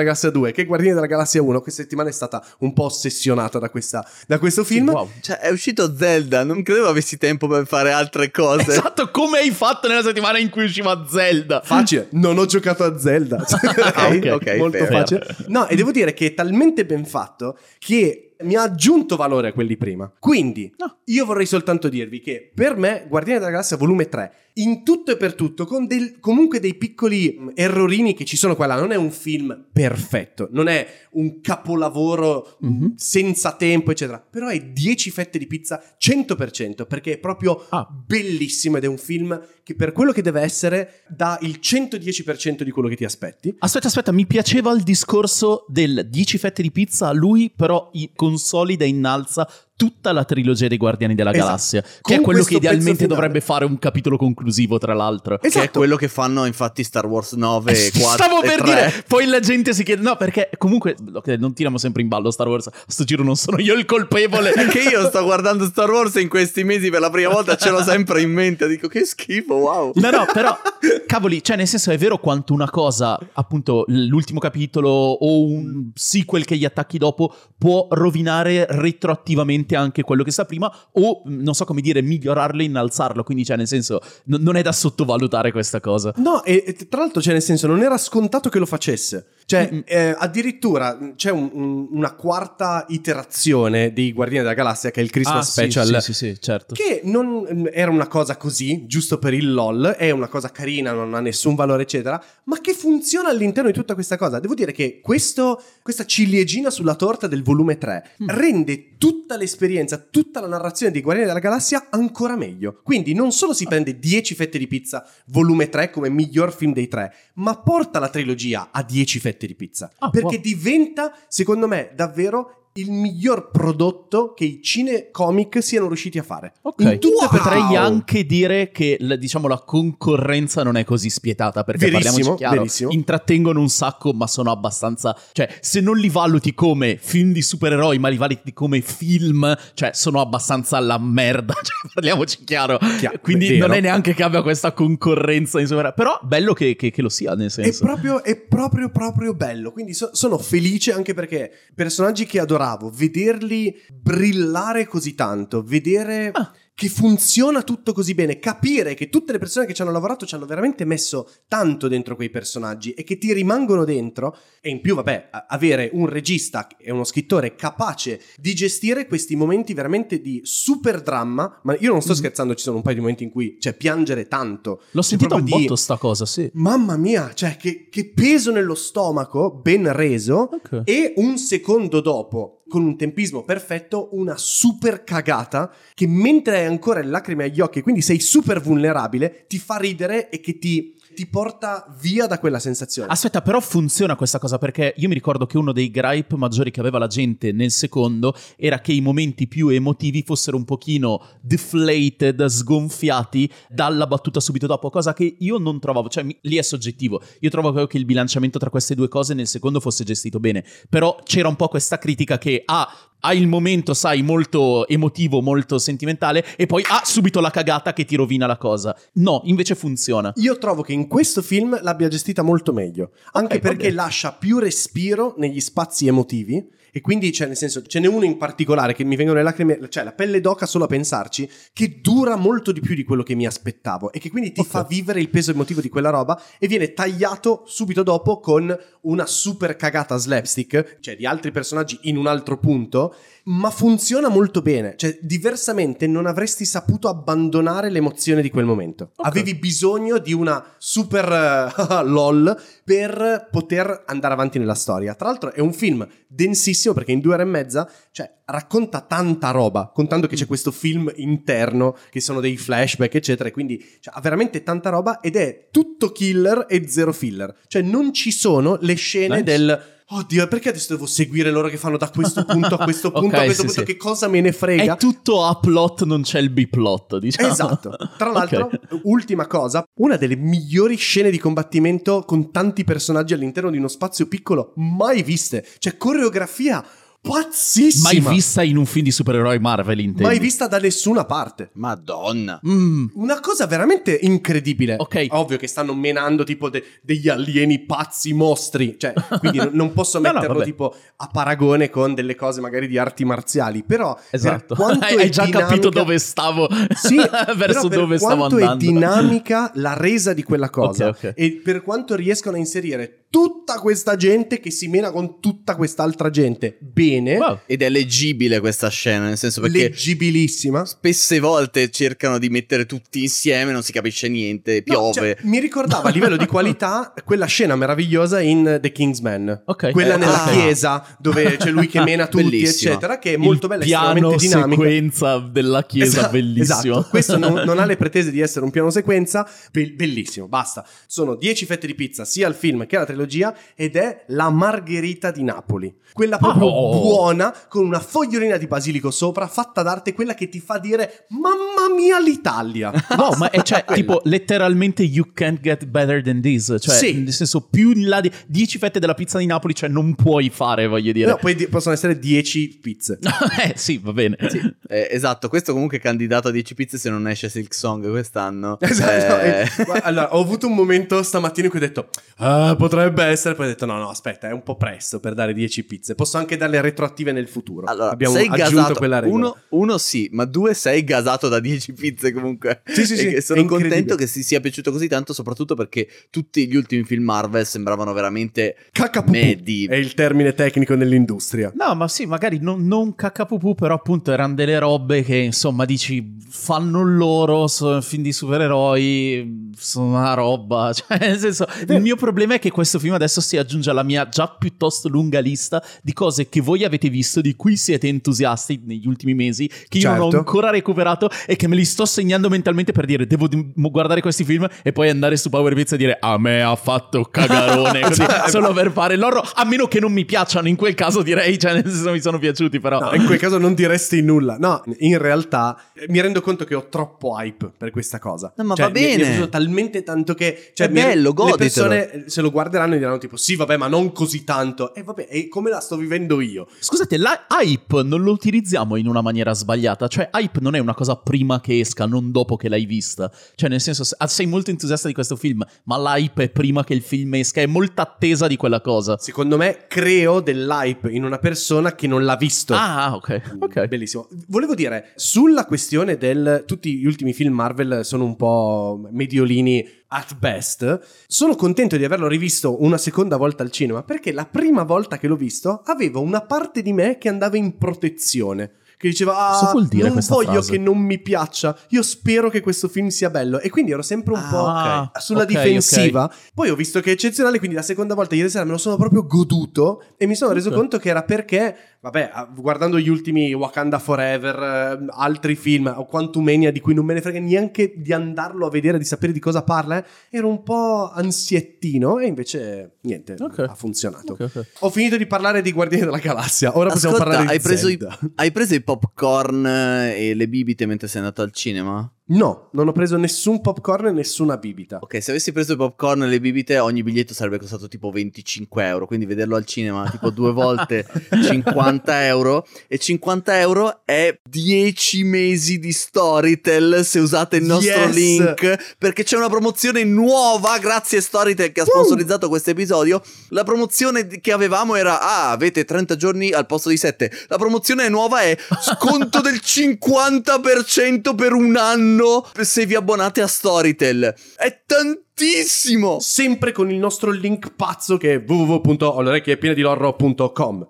della Galassia due che Guardiani della Galassia uno, questa settimana è stata un po' ossessionata da, questa, da questo film. Sì, wow. Cioè, è uscito Zelda, non credevo avessi tempo per fare altre cose. Esatto, come hai fatto nella settimana in cui usciva Zelda? Facile, non ho giocato a Zelda. Ah, ok, ok, molto fair. facile. No, e devo dire che è talmente ben fatto che mi ha aggiunto valore a quelli prima. Quindi No. io vorrei soltanto dirvi che per me Guardiani della Galassia volume tre, in tutto e per tutto, con del, comunque dei piccoli mh, errorini che ci sono qua e là, non è un film perfetto, non è un capolavoro mh, Mhm. senza tempo eccetera, però è dieci fette di pizza cento per cento, perché è proprio Ah. bellissimo ed è un film che per quello che deve essere dà il centodieci per cento di quello che ti aspetti. Aspetta, aspetta, mi piaceva il discorso del dieci fette di pizza a lui, però i- consolida e innalza tutta la trilogia dei Guardiani della Esatto. Galassia, che Con è quello questo che idealmente pezzo finale. dovrebbe fare un capitolo conclusivo, tra l'altro. Che è Esatto. quello che fanno infatti Star Wars nove, quattro Stavo e per tre. dire, poi la gente si chiede, no, perché comunque, ok, non tiriamo sempre in ballo Star Wars, a sto giro non sono io il colpevole. Che io sto guardando Star Wars e in questi mesi per la prima volta ce l'ho sempre in mente. Dico che schifo, wow. No, no, però, cavoli, cioè nel senso è vero quanto una cosa, appunto, l'ultimo capitolo o un sequel che gli attacchi dopo può rovinare retroattivamente anche quello che sta prima o, non so come dire, migliorarlo e innalzarlo, quindi cioè nel senso n- non è da sottovalutare questa cosa. No, e, e tra l'altro, cioè, nel senso, non era scontato che lo facesse. Cioè, Mm-mm. eh, addirittura c'è un- un- una quarta iterazione dei Guardiani della Galassia, che è il Christmas Ah, sì, Special. sì, sì, sì, certo. Che non era una cosa così, giusto per il LOL, è una cosa carina, non ha nessun valore, eccetera, ma che funziona all'interno di tutta questa cosa. Devo dire che questo, questa ciliegina sulla torta del volume tre Mm. rende tutta l'esperienza, tutta la narrazione di Guardiani della Galassia ancora meglio. Quindi non solo si prende dieci fette di pizza, volume tre, come miglior film dei tre, ma porta la trilogia a dieci fette di pizza. Ah, perché wow. diventa, secondo me, davvero il miglior prodotto che i cinecomic siano riusciti a fare. Ok, In tutto e per potrei tutto. anche dire che la- diciamo la concorrenza non è così spietata, perché Verissimo, parliamoci chiaro, verissimo. intrattengono un sacco ma sono abbastanza, cioè se non li valuti come film di supereroi ma li valuti come film, cioè sono abbastanza la merda, cioè, parliamoci chiaro, Chiaro, quindi vero. non è neanche che abbia questa concorrenza insomma, però bello che, che- che lo sia nel È senso. proprio, è proprio, proprio bello. Quindi so- sono felice anche perché personaggi che adoravo, vederli brillare così tanto, vedere Ah. che funziona tutto così bene, capire che tutte le persone che ci hanno lavorato ci hanno veramente messo tanto dentro quei personaggi e che ti rimangono dentro, e in più, vabbè, a- avere un regista e uno scrittore capace di gestire questi momenti veramente di super dramma. Ma io non sto Mhm. scherzando, ci sono un paio di momenti in cui c'è piangere tanto. L'ho C'è sentita un proprio di- botto sta cosa, sì. Mamma mia, cioè che, che peso nello stomaco, ben reso, Ok. e un secondo dopo, con un tempismo perfetto, una super cagata che mentre hai ancora le lacrime agli occhi, quindi sei super vulnerabile, ti fa ridere e che ti, ti porta via da quella sensazione. Aspetta, però funziona questa cosa perché io mi ricordo che uno dei gripe maggiori che aveva la gente nel secondo era che i momenti più emotivi fossero un pochino deflated, sgonfiati dalla battuta subito dopo, cosa che io non trovavo, cioè mi- lì è soggettivo. Io trovo che il bilanciamento tra queste due cose nel secondo fosse gestito bene, però c'era un po' questa critica che ah, hai il momento, sai, molto emotivo, molto sentimentale e poi ah, subito la cagata che ti rovina la cosa. No, invece funziona. Io trovo che in questo film l'abbia gestita molto meglio, anche va perché bene. lascia più respiro negli spazi emotivi. E quindi, cioè, nel senso, ce n'è uno in particolare che mi vengono le lacrime, cioè la pelle d'oca solo a pensarci, che dura molto di più di quello che mi aspettavo e che quindi ti Ok. fa vivere il peso emotivo di quella roba e viene tagliato subito dopo con una super cagata slapstick, cioè di altri personaggi in un altro punto, ma funziona molto bene. Cioè, diversamente non avresti saputo abbandonare l'emozione di quel momento. Ok. Avevi bisogno di una super eh, lol per poter andare avanti nella storia. Tra l'altro è un film densissimo perché in due ore e mezza, cioè, racconta tanta roba, contando che c'è questo film interno, che sono dei flashback, eccetera, e quindi cioè, ha veramente tanta roba ed è tutto killer e zero filler. Cioè non ci sono le scene Nice. del... Oddio, perché adesso devo seguire loro che fanno da questo punto a questo punto Ok, a questo sì, punto? sì. Che cosa me ne frega? È tutto A plot, non c'è il B plot, diciamo. Esatto. Tra l'altro, Ok. ultima cosa, una delle migliori scene di combattimento con tanti personaggi all'interno di uno spazio piccolo mai viste. Cioè, coreografia pazzissima. Mai vista in un film di supereroi Marvel, intendi? Mai vista da nessuna parte. Madonna. Mm. Una cosa veramente incredibile. Ok. Ovvio che stanno menando tipo de- degli alieni pazzi mostri. Cioè, quindi non, non posso No, no, metterlo vabbè. tipo a paragone con delle cose magari di arti marziali. Però Esatto. per quanto hai è hai già dinamica- capito dove stavo. Sì, verso però per dove stavo quanto andando. è dinamica la resa di quella cosa. Ok, ok. E per quanto riescono a inserire tutta questa gente che si mena con tutta quest'altra gente bene, Wow. Ed è leggibile questa scena, nel senso perché leggibilissima. spesse volte cercano di mettere tutti insieme, non si capisce niente, piove. No, cioè, mi ricordava a livello di qualità quella scena meravigliosa in The Kingsman. Ok. Quella Eh, nella ah. chiesa dove c'è lui che mena tutti, Bellissima. eccetera, che è molto bella, Il piano estremamente dinamica. sequenza della chiesa, Esatto, bellissimo. esatto. Questo non, non ha le pretese di essere un piano sequenza. Be- bellissimo, basta. Sono dieci fette di pizza sia al film che alla trilogia ed è la margherita di Napoli. Quella proprio Oh. buona, con una fogliolina di basilico sopra, fatta d'arte, quella che ti fa dire mamma mia l'Italia. No, ma è cioè, Quella. tipo letteralmente you can't get better than this. Cioè, Sì. nel senso, più in là di dieci fette della pizza di Napoli, cioè non puoi fare, voglio dire. No, poi di- possono essere dieci pizze. eh, sì, va bene. Eh, esatto, questo comunque è candidato a dieci pizze se non esce Silk Song quest'anno. Esatto. Eh, E- guarda, allora, ho avuto un momento stamattina in cui ho detto ah, potrebbe essere, poi ho detto no no aspetta, è un po' presto per dare dieci pizze, posso anche darle retroattive nel futuro. Allora, abbiamo sei aggiunto gasato. quella regola. Uno, uno sì, ma due sei gasato da dieci pizze comunque. Sì, sì, E sì, che è sono incredibile. contento che si sia piaciuto così tanto, soprattutto perché tutti gli ultimi film Marvel sembravano veramente Cacapupù medi. è il termine tecnico nell'industria. No, ma sì, magari non, non cacapupù, però appunto erano delle robe che, insomma, dici, fanno loro, sono film di supereroi, sono una roba. Cioè, nel senso, il mio problema è che questo film adesso si aggiunge alla mia già piuttosto lunga lista di cose che voi avete visto, di cui siete entusiasti negli ultimi mesi, che io non Certo. ho ancora recuperato e che me li sto segnando mentalmente per dire, devo di- guardare questi film e poi andare su Power Pizza e dire, a me ha fatto cagarone, così, solo per fare l'horror, a meno che non mi piacciono, in quel caso direi, cioè nel senso mi sono piaciuti, però... No, in quel caso non diresti nulla. No, in realtà eh, mi rendo conto che ho troppo hype per questa cosa. No, ma Cioè, va mi- Mi, è bene. piaciuto talmente tanto che cioè, È mi- bello, le goditelo. persone eh, se lo guarderanno e diranno tipo sì vabbè ma non così tanto. E vabbè, e come la sto vivendo io? Scusate, la hype non lo utilizziamo in una maniera sbagliata, cioè hype non è una cosa prima che esca, non dopo che l'hai vista, cioè nel senso se- ah, sei molto entusiasta di questo film, ma l'hype è prima che il film esca, è molta attesa di quella cosa. Secondo me creo dell'hype in una persona che non l'ha visto. Ah, ok, ok. Bellissimo. Volevo dire, sulla questione del tutti gli ultimi film Marvel sono un po' mediolini at best, sono contento di averlo rivisto una seconda volta al cinema perché la prima volta che l'ho visto avevo una parte di me che andava in protezione. Che diceva, Cosa ah, vuol dire non questa voglio frase? che non mi piaccia, io spero che questo film sia bello. E quindi ero sempre un Ah, po' sulla ok, difensiva. Poi ho visto che è eccezionale, quindi la seconda volta ieri sera me lo sono proprio goduto e mi sono reso Ok. conto che era perché, vabbè, ah, guardando gli ultimi Wakanda Forever, eh, altri film, o Quantumania di cui non me ne frega neanche di andarlo a vedere, di sapere di cosa parla, eh, ero un po' ansiettino e invece niente, Ok. ha funzionato. Ok, ok. Ho finito di parlare di Guardiani della Galassia, ora possiamo Ascolta, parlare di hai preso, i, Zelda. hai preso i popcorn e le bibite mentre sei andato al cinema? No, non ho preso nessun popcorn e nessuna bibita. Ok, se avessi preso i popcorn e le bibite, ogni biglietto sarebbe costato tipo venticinque euro. Quindi vederlo al cinema tipo due volte cinquanta euro. E cinquanta euro è dieci mesi di Storytel se usate il nostro Yes! link. Perché c'è una promozione nuova, grazie a Storytel che ha sponsorizzato questo episodio. La promozione di- che avevamo era, ah, avete trenta giorni al posto di sette. La promozione nuova è sconto del cinquanta per cento per un anno se vi abbonate a Storytel. È tantissimo. Sempre con il nostro link pazzo che è w w w punto orecchiepienedilorro punto com.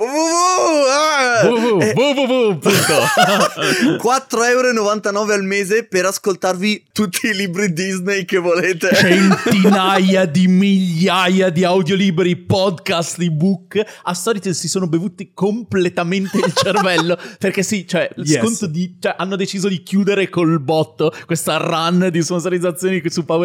Www, Eh, www, punto. quattro euro e novantanove al mese per ascoltarvi tutti i libri Disney che volete. Centinaia di migliaia di audiolibri, podcast, ebook. A Storytel si sono bevuti completamente il cervello. Perché sì, cioè, il Yes. sconto di. Cioè, hanno deciso di chiudere col botto questa run di sponsorizzazioni su Power Pizza. Perché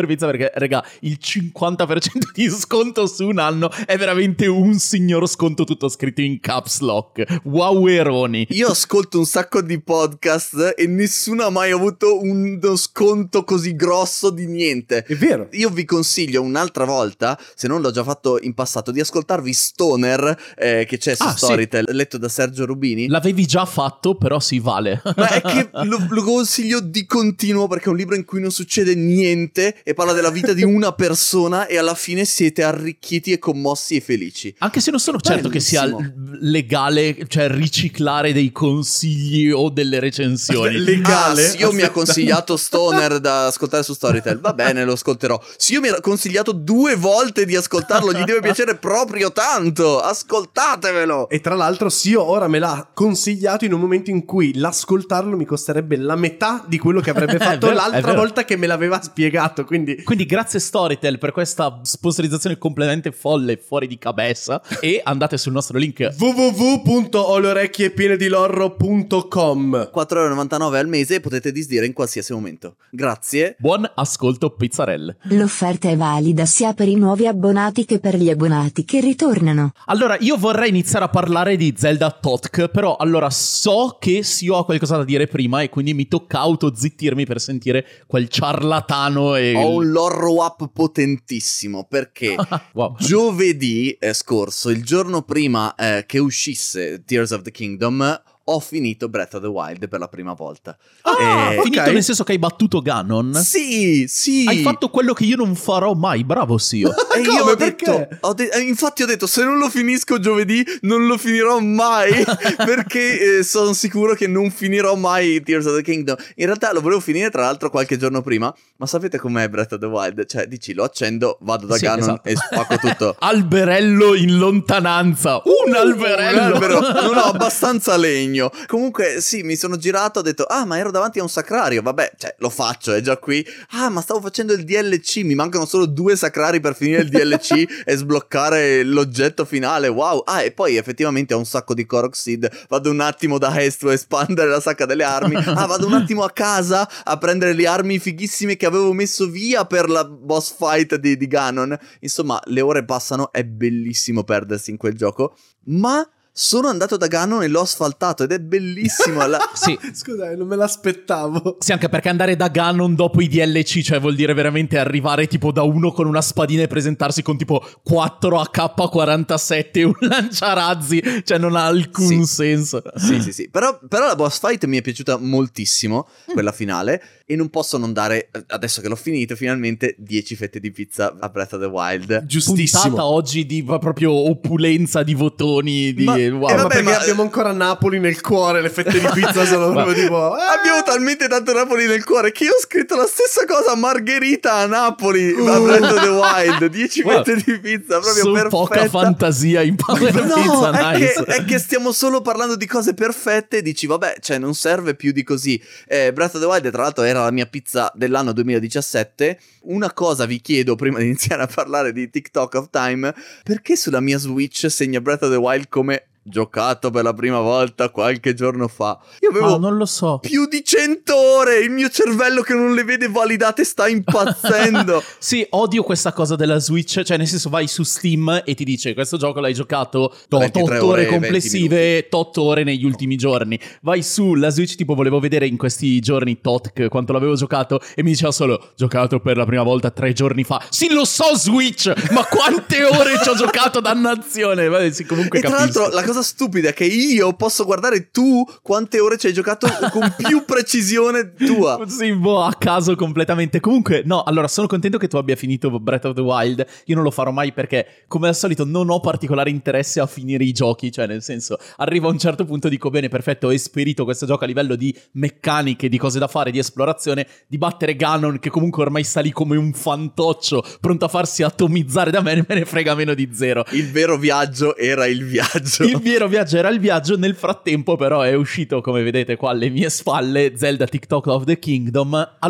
perché, raga, il cinquanta per cento di sconto su un anno è veramente un signor sconto tutto scritto in caps lock. Woweroni. Io ascolto un sacco di podcast e nessuno ha mai avuto uno sconto così grosso di niente. È vero. Io vi consiglio un'altra volta, se non l'ho già fatto in passato, di ascoltarvi Stoner, eh, che c'è su Ah, Storytel, sì. letto da Sergio Rubini. L'avevi già fatto, però si vale. Ma è che lo, lo consiglio di continuo perché è un libro in cui non succede niente e parla della vita di una persona e alla fine siete arricchiti e commossi e felici. Anche se non sono certo che sia legale, cioè riciclare dei consigli o delle recensioni. Legale? Ah, Sio mi ha consigliato Stoner da ascoltare su Storytel. Va bene, lo ascolterò. Sio mi ha consigliato due volte di ascoltarlo, gli deve piacere proprio tanto. Ascoltatevelo. E tra l'altro Sio ora me l'ha consigliato in un momento in cui l'ascoltarlo mi costerebbe la metà di quello che avrebbe fatto vero, l'altra volta che me l'aveva spiegato. Quindi Quindi grazie Storytel per questa sponsorizzazione completamente folle e fuori di cabeza. E andate sul nostro link w w w punto ho le orecchie piene di lorro punto com. quattro e novantanove al mese e potete disdire in qualsiasi momento. Grazie. Buon ascolto pizzarelle. L'offerta è valida sia per i nuovi abbonati che per gli abbonati che ritornano. Allora, io vorrei iniziare a parlare di Zelda Totk, però allora so che Sio ha qualcosa da dire prima e quindi mi tocca autozittirmi per sentire quel ciarlatano e... Ho un lore up potentissimo perché Wow. giovedì eh, scorso, il giorno prima eh, che uscisse Tears of the Kingdom, ho finito Breath of the Wild per la prima volta. Ah, Eh, finito ok. nel senso che hai battuto Ganon? Sì, sì. Hai fatto quello che io non farò mai, bravo Sio. E io Come, ho perché? detto, ho de- eh, infatti ho detto, se non lo finisco giovedì non lo finirò mai, perché eh, sono sicuro che non finirò mai Tears of the Kingdom. In realtà lo volevo finire tra l'altro qualche giorno prima, ma sapete com'è Breath of the Wild? Cioè, dici, lo accendo, vado da Sì, Ganon esatto. e spacco tutto. Alberello in lontananza. Un alberello. Un albero, non ho abbastanza legno. Comunque sì, mi sono girato, ho detto, ah, ma ero davanti a un sacrario, vabbè, cioè lo faccio, è già qui. Ah, ma stavo facendo il D L C, mi mancano solo due sacrari per finire il D L C e sbloccare l'oggetto finale. Wow. Ah, e poi effettivamente ho un sacco di Korok Seed. Vado un attimo da Est a espandere la sacca delle armi. Ah, vado un attimo a casa a prendere le armi fighissime che avevo messo via per la boss fight di, di Ganon. Insomma, le ore passano, è bellissimo perdersi in quel gioco, ma sono andato da Ganon e l'ho asfaltato ed è bellissimo. La... Sì. Scusa, non me l'aspettavo. Sì, anche perché andare da Ganon dopo i D L C, cioè vuol dire veramente arrivare tipo da uno con una spadina e presentarsi con tipo quattro A K quarantasette e un lanciarazzi, cioè non ha alcun Sì. senso. Sì, sì, sì. Però, però la boss fight mi è piaciuta moltissimo, quella finale, e non posso non dare, adesso che l'ho finito finalmente, dieci fette di pizza a Breath of the Wild. Giustissimo. Puntata oggi di proprio opulenza di votoni, di... Ma- wow. eh, Eh, vabbè, perché ma- abbiamo ancora Napoli nel cuore, le fette di pizza sono proprio tipo... eh. Abbiamo talmente tanto Napoli nel cuore che io ho scritto la stessa cosa a Margherita a Napoli, a Breath of the Wild, dieci Wow. fette di pizza, proprio Su perfetta. poca fantasia in Power No, Pizza, è, nice. che, è che stiamo solo parlando di cose perfette e dici, vabbè, cioè non serve più di così. Eh, Breath of the Wild, tra l'altro, era la mia pizza dell'anno duemiladiciassette. Una cosa vi chiedo prima di iniziare a parlare di TikTok of Time: perché sulla mia Switch segna Breath of the Wild come giocato per la prima volta qualche giorno fa? Io avevo Ah, non lo so. più di cento ore, il mio cervello che non le vede validate sta impazzendo. Sì, odio questa cosa della Switch, cioè nel senso vai su Steam e ti dice questo gioco l'hai giocato tot ventitré ore ore e complessive, tot ore negli ultimi giorni. Vai sulla Switch, tipo volevo vedere in questi giorni tot quanto l'avevo giocato e mi diceva solo giocato per la prima volta tre giorni fa. Sì, lo so Switch, ma quante ore ci ho giocato, dannazione. Vabbè, sì, comunque E tra capisco. l'altro la cosa stupida è che io posso guardare tu quante ore ci hai giocato con più precisione tua. Sì, boh, a caso completamente. Comunque, no, allora sono contento che tu abbia finito Breath of the Wild. Io non lo farò mai perché, come al solito, non ho particolare interesse a finire i giochi. Cioè, nel senso, arrivo a un certo punto, dico bene, perfetto, ho esperito questo gioco a livello di meccaniche, di cose da fare, di esplorazione, di battere Ganon, che comunque ormai sta lì come un fantoccio, pronto a farsi atomizzare da me, me ne frega meno di zero. Il vero viaggio era il viaggio. Il vero viaggio era il viaggio, nel frattempo però è uscito, come vedete qua alle mie spalle, Zelda TikTok of the Kingdom. Allora,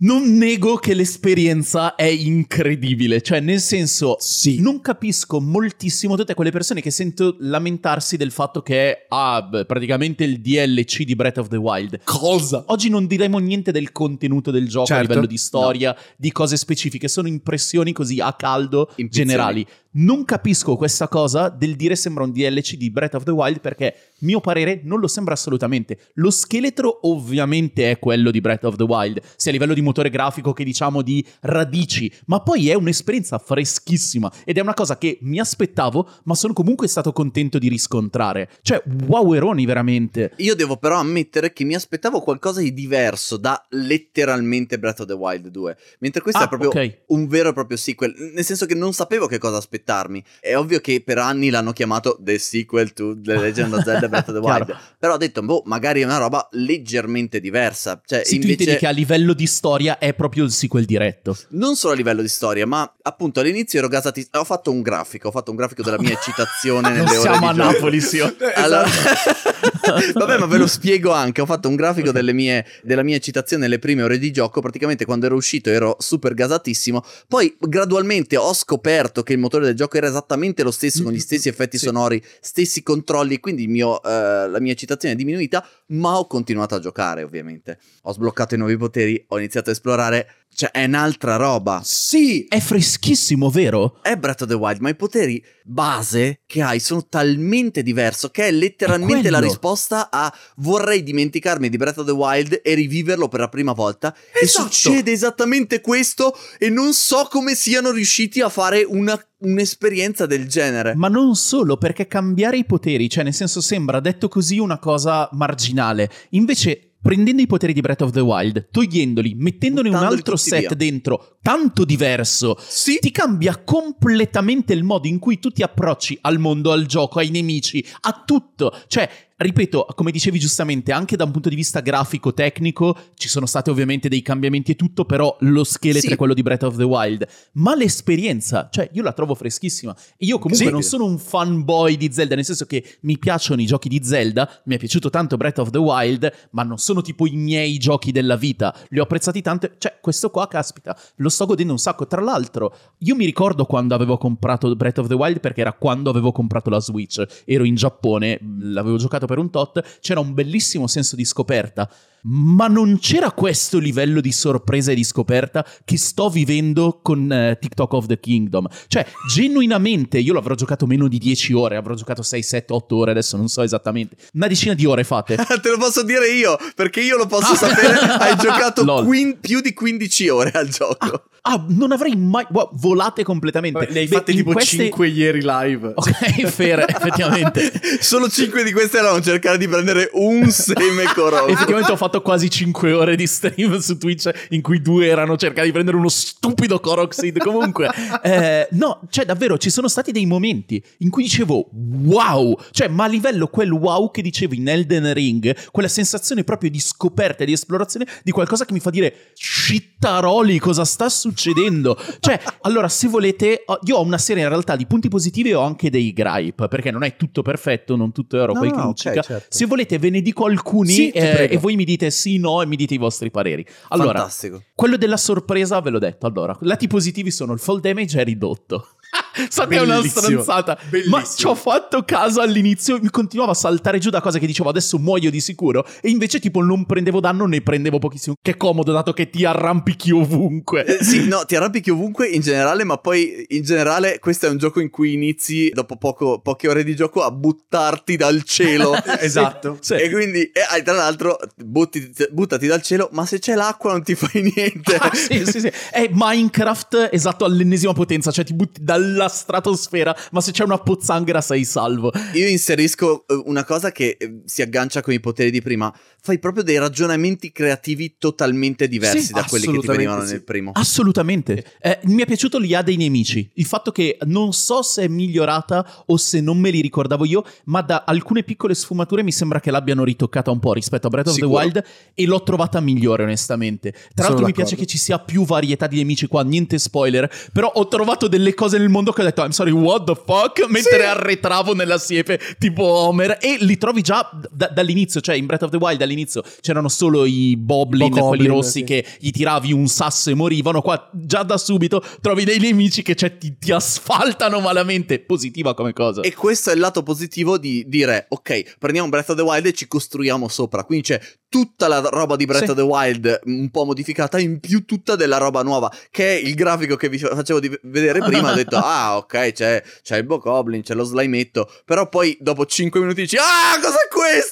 Non nego che l'esperienza è incredibile, cioè nel senso, Sì. non capisco moltissimo tutte quelle persone che sento lamentarsi del fatto che è ah, beh, praticamente il D L C di Breath of the Wild. Cosa? Oggi non diremo niente del contenuto del gioco Certo. a livello di storia, di cose specifiche, sono impressioni così a caldo Impressioni. generali. Non capisco questa cosa del dire sembra un D L C di Breath of the Wild perché, mio parere, non lo sembra assolutamente. Lo scheletro ovviamente è quello di Breath of the Wild, sia a livello di motore grafico che diciamo di radici, ma poi è un'esperienza freschissima ed è una cosa che mi aspettavo, ma sono comunque stato contento di riscontrare. Cioè, woweroni veramente. Io devo però ammettere che mi aspettavo qualcosa di diverso da letteralmente Breath of the Wild due, mentre questo Ah, è proprio ok. un vero e proprio sequel, nel senso che non sapevo che cosa aspettarmi. È ovvio che per anni l'hanno chiamato The Sequel to The Legend of Zelda Breath of the Wild, Chiaro. però ho detto, boh, magari è una roba leggermente diversa. Cioè, Sì, tu invece... intendi che a livello di storia è proprio il sequel diretto. Non solo a livello di storia, ma appunto all'inizio ero gasati. Ho fatto un grafico, ho fatto un grafico della mia eccitazione Non nelle ore siamo a di gioco. Napoli, sì. Allora... Vabbè, ma ve lo spiego anche. Ho fatto un grafico delle mie, della mia eccitazione nelle prime ore di gioco. Praticamente quando ero uscito ero super gasatissimo. Poi gradualmente ho scoperto che il motore del gioco era esattamente lo stesso, con gli stessi effetti Sì. sonori, stessi controlli. Quindi il mio, eh, la mia eccitazione è diminuita. Ma ho continuato a giocare, ovviamente. Ho sbloccato i nuovi poteri, ho iniziato a esplorare. Cioè, è un'altra roba. Sì, è freschissimo, vero? È Breath of the Wild, ma i poteri base che hai sono talmente diversi che è letteralmente È la quello. risposta a vorrei dimenticarmi di Breath of the Wild e riviverlo per la prima volta. Esatto. E succede esattamente questo e non so come siano riusciti a fare una, un'esperienza del genere. Ma non solo, perché cambiare i poteri, cioè nel senso sembra detto così una cosa marginale. Invece, prendendo i poteri di Breath of the Wild, togliendoli, mettendone un Buttandoli altro tutti set via. dentro, tanto diverso, Sì. ti cambia completamente il modo in cui tu ti approcci al mondo, al gioco, ai nemici, a tutto. Cioè, ripeto, come dicevi giustamente, anche da un punto di vista grafico, tecnico, ci sono stati ovviamente dei cambiamenti e tutto, però lo scheletro Sì. è quello di Breath of the Wild. Ma l'esperienza, cioè, io la trovo freschissima. E io comunque Sì. non sono un fanboy di Zelda, nel senso che mi piacciono i giochi di Zelda, mi è piaciuto tanto Breath of the Wild, ma non sono tipo i miei giochi della vita. Li ho apprezzati tanto, cioè, questo qua, caspita, lo sto godendo un sacco. Tra l'altro, io mi ricordo quando avevo comprato Breath of the Wild, perché era quando avevo comprato la Switch. Ero in Giappone, l'avevo giocato per un tot, c'era un bellissimo senso di scoperta, ma non c'era questo livello di sorpresa e di scoperta che sto vivendo con eh, TikTok of the Kingdom. Cioè, genuinamente, io l'avrò giocato meno di dieci ore, avrò giocato sei, sette, otto ore, adesso non so esattamente, una decina di ore fate. Te lo posso dire io, perché io lo posso Ah. sapere. Hai giocato Lol. quin- più di quindici ore al gioco. Ah, non avrei mai... wow, volate completamente. Ne hai Beh, fatte in tipo queste- cinque ieri live. Ok, fair, effettivamente. Solo cinque di queste erano cercare di prendere un seme corolla. Effettivamente ho fatto quasi cinque ore di stream su Twitch in cui due erano cercare di prendere uno stupido Koroxid. Comunque, eh, no, cioè davvero ci sono stati dei momenti in cui dicevo wow, cioè ma a livello quel wow che dicevo in Elden Ring, quella sensazione proprio di scoperta e di esplorazione di qualcosa che mi fa dire shittaroli, cosa sta succedendo? Cioè, allora se volete, ho- io ho una serie in realtà di punti positivi e ho anche dei gripe, perché non è tutto perfetto, non tutto è oro, No, poi no, luccica. ok, certo. Se volete ve ne dico alcuni Sì, ti eh, prego. e voi mi dite sì, no e mi dite i vostri pareri. Allora, Fantastico. quello della sorpresa ve l'ho detto. Allora, lati positivi sono il fall damage è ridotto. So che è una Bellissimo. stronzata, Bellissimo. ma ci ho fatto caso all'inizio, mi continuava a saltare giù da cose che dicevo adesso muoio di sicuro e invece tipo non prendevo danno, ne prendevo pochissimo. Che comodo dato che ti arrampichi ovunque. Eh, sì, no, ti arrampichi ovunque in generale, ma poi in generale questo è un gioco in cui inizi dopo poco, poche ore di gioco a buttarti dal cielo. Esatto. Sì. E quindi, e, hai, tra l'altro, butti- buttati dal cielo, ma se c'è l'acqua non ti fai niente. Ah, sì, sì, sì. È Minecraft esatto all'ennesima potenza, cioè ti butti dalla stratosfera, ma se c'è una pozzanghera sei salvo. Io inserisco eh, una cosa che eh, si aggancia con i poteri di prima. Fai proprio dei ragionamenti creativi totalmente diversi Sì, da quelli che ti assolutamente venivano sì. nel primo. Assolutamente. Eh, mi è piaciuto l'I A dei nemici. Il fatto che non so se è migliorata o se non me li ricordavo io, ma da alcune piccole sfumature mi sembra che l'abbiano ritoccata un po' rispetto a Breath of Sicuro. the Wild e l'ho trovata migliore onestamente. Tra Sono l'altro mi d'accordo. piace che ci sia più varietà di nemici qua, niente spoiler, però ho trovato delle cose nel mondo che ho detto I'm sorry, what the fuck? Mentre Sì. arretravo nella siepe tipo Homer. E li trovi già da- dall'inizio, cioè in Breath of the Wild all'inizio c'erano solo i Boblin, Bokoblin, quelli rossi sì. che gli tiravi un sasso e morivano. Qua già da subito trovi dei nemici che cioè, ti, ti asfaltano malamente. Positiva come cosa. E questo è il lato positivo di dire, ok, prendiamo Breath of the Wild e ci costruiamo sopra. Quindi c'è tutta la roba di Breath Sì. of the Wild un po' modificata, in più tutta della roba nuova, che è il grafico che vi facevo di vedere prima. Ho detto, ah ok, c'è, c'è il Bokoblin, c'è lo slimetto, però poi dopo cinque minuti dici, ah cos'è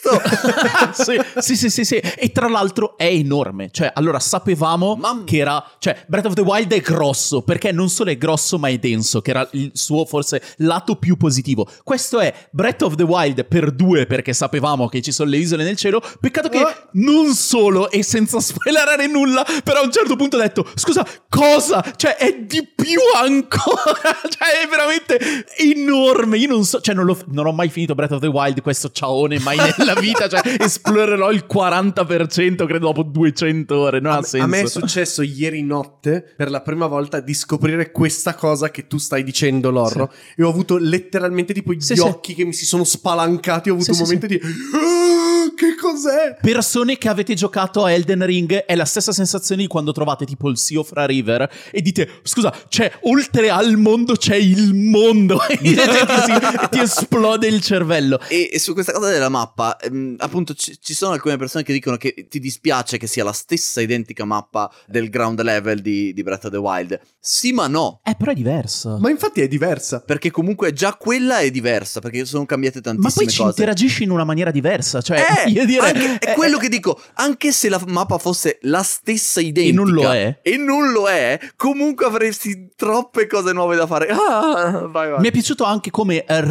questo? sì, sì, sì, sì, sì. E tra l'altro è enorme. Cioè, allora sapevamo Mamma. che era. Cioè, Breath of the Wild è grosso. Perché non solo è grosso, ma è denso. Che era il suo forse lato più positivo. Questo è Breath of the Wild per due, perché sapevamo che ci sono le isole nel cielo. Peccato che Oh. non solo, e senza spoilerare nulla, però a un certo punto ho detto: scusa, cosa? Cioè, è di più ancora. Cioè, è veramente enorme. Io non so, cioè, non, l'ho- non ho mai finito Breath of the Wild, questo ciaone, mai nella vita. Cioè, esplorerò il quaranta per cento, credo, dopo duecento ore. Non ha A, senso. a me è successo ieri notte per la prima volta di scoprire questa cosa che tu stai dicendo, Lorro. E ho avuto letteralmente tipo gli Sì, sì. occhi che mi si sono spalancati. Ho avuto Sì, un sì, momento di "Ah, che cos'è?" Persone che avete giocato a Elden Ring, è la stessa sensazione di quando trovate tipo il Sea of River e dite: scusa, c'è oltre al mondo c'è il mondo. E ti, si- ti esplode il cervello. E, e su questa cosa della mappa, ehm, appunto ci, ci sono alcune persone che dicono che ti dispiace che sia la stessa identica mappa del ground level di, di Breath of the Wild. Sì ma no, Eh, però è diverso. Ma infatti è diversa. perché comunque già quella è diversa, perché sono cambiate tantissime Ma poi ci cose. interagisci in una maniera diversa. Cioè, Eh, io dire, anche- è eh, quello eh, che dico, anche se la mappa fosse la stessa identica E non lo è. e non lo è, comunque avresti troppe cose nuove da fare. Ah, vai, vai. Mi è piaciuto anche come eh,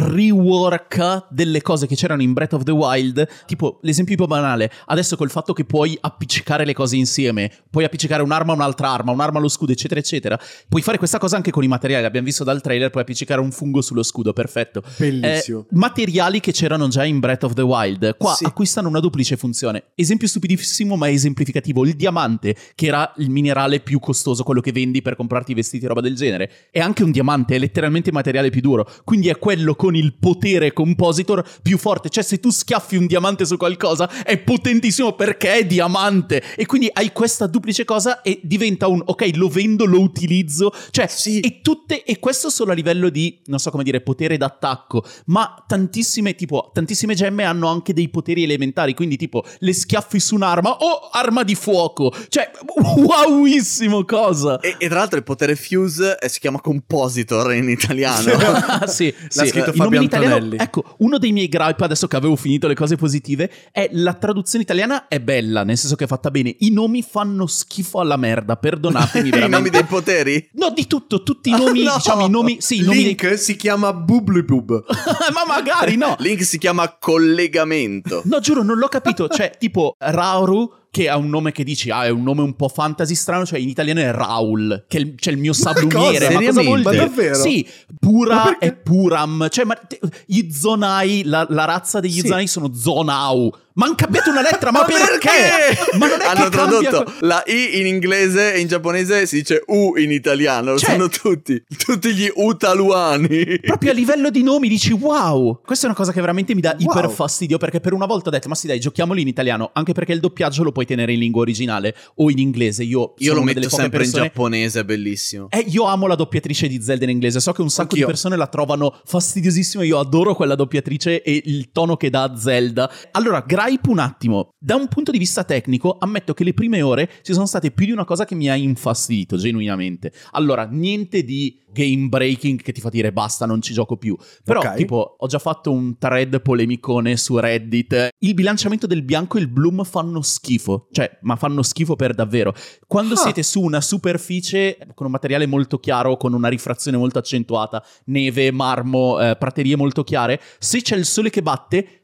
rework delle cose che c'erano in Breath of the Wild. Tipo, l'esempio più banale. Adesso col fatto che puoi appiccicare le cose insieme, puoi appiccicare un'arma a un'altra arma, un'arma allo scudo, eccetera, eccetera. Puoi fare questa cosa anche con i materiali. Abbiamo visto dal trailer, puoi appiccicare un fungo sullo scudo, perfetto. Bellissimo. Eh, materiali che c'erano già in Breath of the Wild, qua Sì. acquistano una duplice funzione. Esempio stupidissimo ma esemplificativo: il diamante, che era il minerale più costoso, quello che vendi per comprarti i vestiti e roba del genere, è anche un diamante, è letteralmente il materiale più duro, quindi è quello con il potere compositor più forte. Cioè, se tu schiaffi un diamante su qualcosa è potentissimo perché è diamante, e quindi hai questa duplice cosa e diventa un ok, lo vendo, lo utilizzo. Cioè, Sì. e tutte, e questo solo a livello di, non so come dire, potere d'attacco, ma tantissime, tipo, tantissime gemme hanno anche dei poteri elementari, quindi tipo, le schiaffi su un'arma o arma di fuoco. Cioè, wowissimo cosa. E, e tra l'altro il potere Fuse eh, si chiama Compositor in italiano. Ah, sì, L'ha sì. scritto I nomi Fabio in italiano- Antonelli. Ecco, uno dei miei gripe, adesso che avevo finito le cose positive, è la traduzione italiana è bella, nel senso che è fatta bene. I nomi fanno schifo alla merda, perdonatemi I veramente. nomi dei poteri? No, di tutto, tutti i nomi, No. diciamo i nomi, sì, i nomi dei... Link si chiama Bublibub. Ma magari no. Link si chiama collegamento. No, giuro, non l'ho capito. Cioè, tipo Rauru, che ha un nome che dici, ah, è un nome un po' fantasy strano, cioè in italiano è Raul, che è il- c'è il mio salumiere. cosa? Ma cosa vuol Ma dire? davvero? Sì, Ma Pura perché? è Puram. Cioè, ma te- gli Zonai, la, la razza degli Sì. Zonai sono Zonau. Ma han cambiato una lettera, ma, Ma perché? perché? Ma non è Hanno che cambia... tradotto la I in inglese e in giaponese si dice U in italiano. Lo Cioè- sanno tutti. Tutti gli utaluani. Proprio a livello di nomi dici wow. Questa è una cosa che veramente mi dà Wow. iper fastidio, perché per una volta ho detto ma sì dai, giochiamoli in italiano, anche perché il doppiaggio lo puoi tenere in lingua originale o in inglese. Io, Io sono lo una metto delle poche sempre persone... in giapponese, è bellissimo. Eh, io amo la doppiatrice di Zelda in inglese. So che un sacco Anch'io. di persone la trovano fastidiosissima. Io adoro quella doppiatrice e il tono che dà a Zelda. Allora, gripe un attimo. Da un punto di vista tecnico, ammetto che le prime ore ci sono state più di una cosa che mi ha infastidito, genuinamente. Allora, niente di game breaking che ti fa dire basta, non ci gioco più. Però, Ok. tipo, ho già fatto un thread polemicone su Reddit. Il bilanciamento del bianco e il bloom fanno schifo. Cioè, ma fanno schifo per davvero. Quando Ah. siete su una superficie con un materiale molto chiaro, con una rifrazione molto accentuata, neve, marmo, eh, praterie molto chiare, se c'è il sole che batte,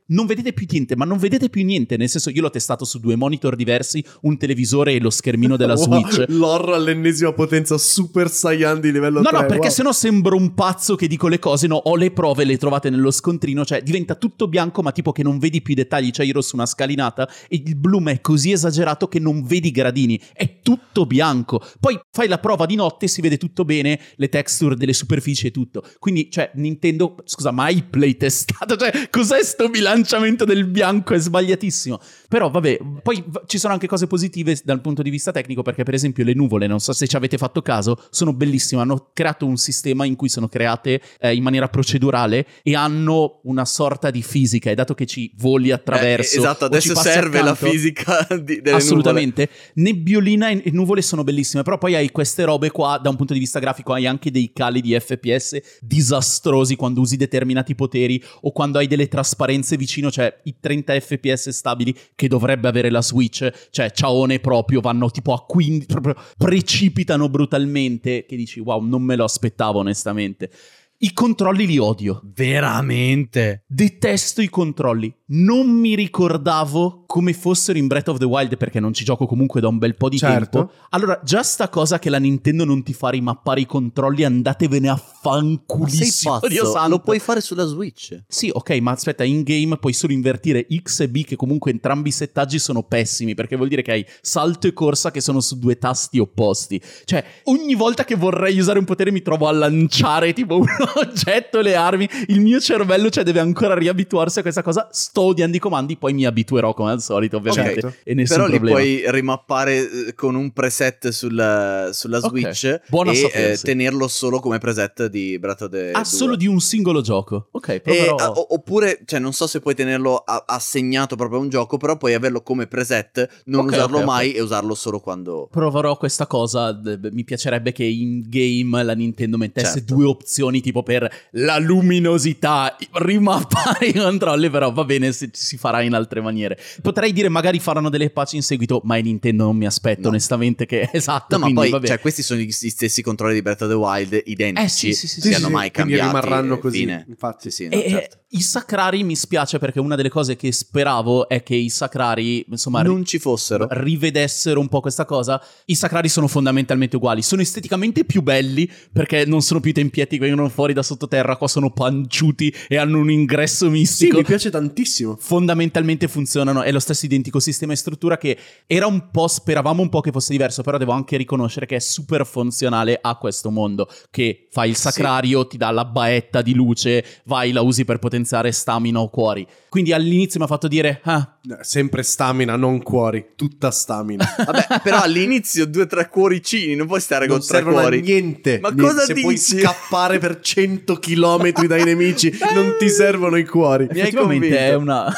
non vedete più niente, ma non vedete più niente, nel senso io l'ho testato su due monitor diversi, un televisore e lo schermino della Wow, Switch. l'horror all'ennesima potenza Super Saiyan di livello No, tre. no, perché wow. sennò sembro un pazzo che dico le cose, no, ho le prove, le trovate nello scontrino, cioè diventa tutto bianco ma tipo che non vedi più i dettagli, cioè io ero su una scalinata e il bloom è così esagerato che non vedi i gradini, è tutto bianco. Poi fai la prova di notte e si vede tutto bene, le texture delle superfici e tutto. Quindi, cioè, Nintendo, scusa, ma hai playtestato? Cioè, cos'è sto bilanciamento del bianco? È sbagliatissimo. Però vabbè, poi v- ci sono anche cose positive dal punto di vista tecnico, perché per esempio le nuvole, non so se ci avete fatto caso, sono bellissime, hanno creato un sistema in cui sono create eh, in maniera procedurale e hanno una sorta di fisica, e dato che ci voli attraverso, Eh, esatto, o ci adesso passi serve la accanto, fisica di, delle assolutamente. Nebbiolina e, e nuvole sono bellissime, però poi hai queste robe qua, da un punto di vista grafico hai anche dei cali di F P S disastrosi quando usi determinati poteri o quando hai delle trasparenze vicino, cioè i trenta F P S stabili che dovrebbe avere la Switch, cioè ciaone proprio, vanno tipo a quindici, proprio precipitano brutalmente, che dici wow, non me lo aspettavo onestamente. I controlli li odio. Veramente? Detesto i controlli. Non mi ricordavo come fossero in Breath of the Wild, perché non ci gioco comunque da un bel po' di Certo. tempo. Allora, già sta cosa che la Nintendo non ti fa rimappare i controlli, andatevene a Ma sei fanculissimo, Dio pazzo? santo. Lo puoi fare sulla Switch? Sì, ok, ma aspetta, in game puoi solo invertire X e B, che comunque entrambi i settaggi sono pessimi, perché vuol dire che hai salto e corsa che sono su due tasti opposti. Cioè, ogni volta che vorrei usare un potere mi trovo a lanciare tipo un oggetto, le armi. Il mio cervello, cioè, deve ancora riabituarsi a questa cosa. Sto odiando i comandi, poi mi abituerò come al solito, ovviamente. Certo. E nessun Però problema. li puoi rimappare eh, con un preset sulla, sulla Ok, Switch buono a e sapersi. eh, tenerlo solo come preset di Breath of the Ah, due. solo di un singolo gioco. Ok, E, proverò. ah, o- oppure, cioè, non so se puoi tenerlo a- assegnato proprio a un gioco, però puoi averlo come preset, non Ok, usarlo ok, ok. mai e usarlo solo quando... Proverò questa cosa. d- Mi piacerebbe che in game la Nintendo mettesse Certo. due opzioni tipo per la luminosità, rimappare i controlli, però va bene se si farà in altre maniere. Potrei dire magari faranno delle patch in seguito, ma in Nintendo non mi aspetto No. onestamente che esatto, No, ma quindi poi, vabbè. cioè, questi sono gli gli stessi controlli di Breath of the Wild, identici, Eh, sì, sì, sì, che sì, hanno sì, mai quindi cambiati. rimarranno e così, fine. infatti. Sì, sì, E no, certo. i sacrari mi spiace, perché una delle cose che speravo è che i sacrari, insomma, ri- Non ci fossero. rivedessero un po' questa cosa. I sacrari sono fondamentalmente uguali, sono esteticamente più belli perché non sono più i tempietti che vengono fuori da sottoterra, qua sono panciuti e hanno un ingresso Sì, mistico. mi piace tantissimo. Fondamentalmente funzionano, è lo stesso identico sistema e struttura, che era un po', speravamo un po' che fosse diverso, però devo anche riconoscere che è super funzionale a questo mondo, che fai il sacrario, ti dà la baetta di luce, vai, la usi per potenziare stamina o cuori. Quindi all'inizio mi ha fatto dire ah, Sempre stamina, non cuori. Tutta stamina. Vabbè, però all'inizio due o tre cuoricini, non puoi stare Non con tre servono a cuori. niente. Ma Niente. cosa Se dici? puoi scappare per cento chilometri dai nemici, non ti servono i cuori. Mi hai effettivamente convinto. è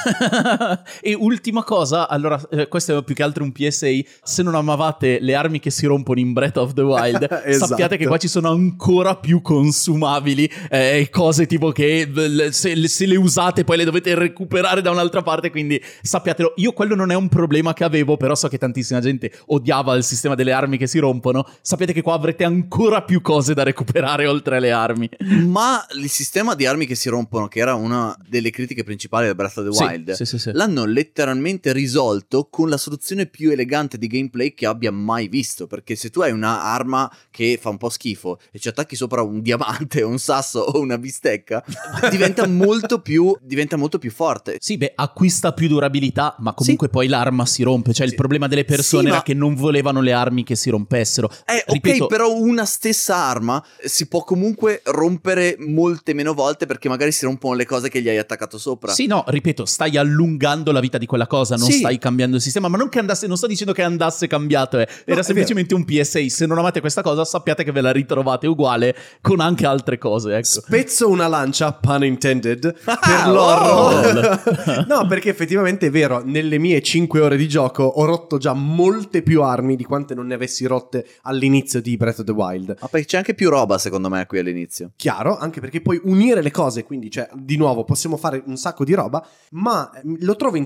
una... E ultima cosa, allora, eh, questo è più che altro un P S A, se non amavate le armi che si rompono in Breath of the Wild, Esatto. sappiate che qua ci sono ancora più consumabili, eh, cose tipo che eh, se, se le usate poi le dovete recuperare da un'altra parte, quindi sappiatelo. Io quello non è un problema che avevo, però so che tantissima gente odiava il sistema delle armi che si rompono. Sappiate che qua avrete ancora più cose da recuperare oltre alle armi. Ma il sistema di armi che si rompono, che era una delle critiche principali del Breath of the Sì, Wild, sì, sì, sì. l'hanno letteralmente risolto con la soluzione più elegante di gameplay che abbia mai visto. Perché se tu hai una arma che fa un po' schifo e ci attacchi sopra un diamante, un sasso o una bistecca, diventa molto più diventa molto più forte. Sì, beh, acquista più durabilità, ma comunque poi l'arma si rompe. Cioè, Sì. il problema delle persone Sì, era ma- che non volevano le armi che si rompessero. Eh, Ripeto, ok, però una stessa arma si può comunque rompere molte meno volte perché magari si rompono le cose che gli hai attaccato sopra. sì, no, ripeto, stai allungando la vita di quella cosa, non Sì. stai cambiando il sistema, ma non che andasse, non sto dicendo che andasse cambiato, eh. Era è semplicemente un P S A. Se non amate questa cosa, sappiate che ve la ritrovate uguale con anche altre cose, ecco. Spezzo una lancia, pun intended, per Ah, l'horror. No, perché effettivamente è vero, nelle mie cinque ore di gioco ho rotto già molte più armi di quante non ne avessi rotte all'inizio di Breath of the Wild. Ma perché c'è anche più roba secondo me qui all'inizio. Chiaro, anche perché puoi unire le cose, quindi cioè, di nuovo possiamo fare un sacco di roba, ma eh, lo trovo interessante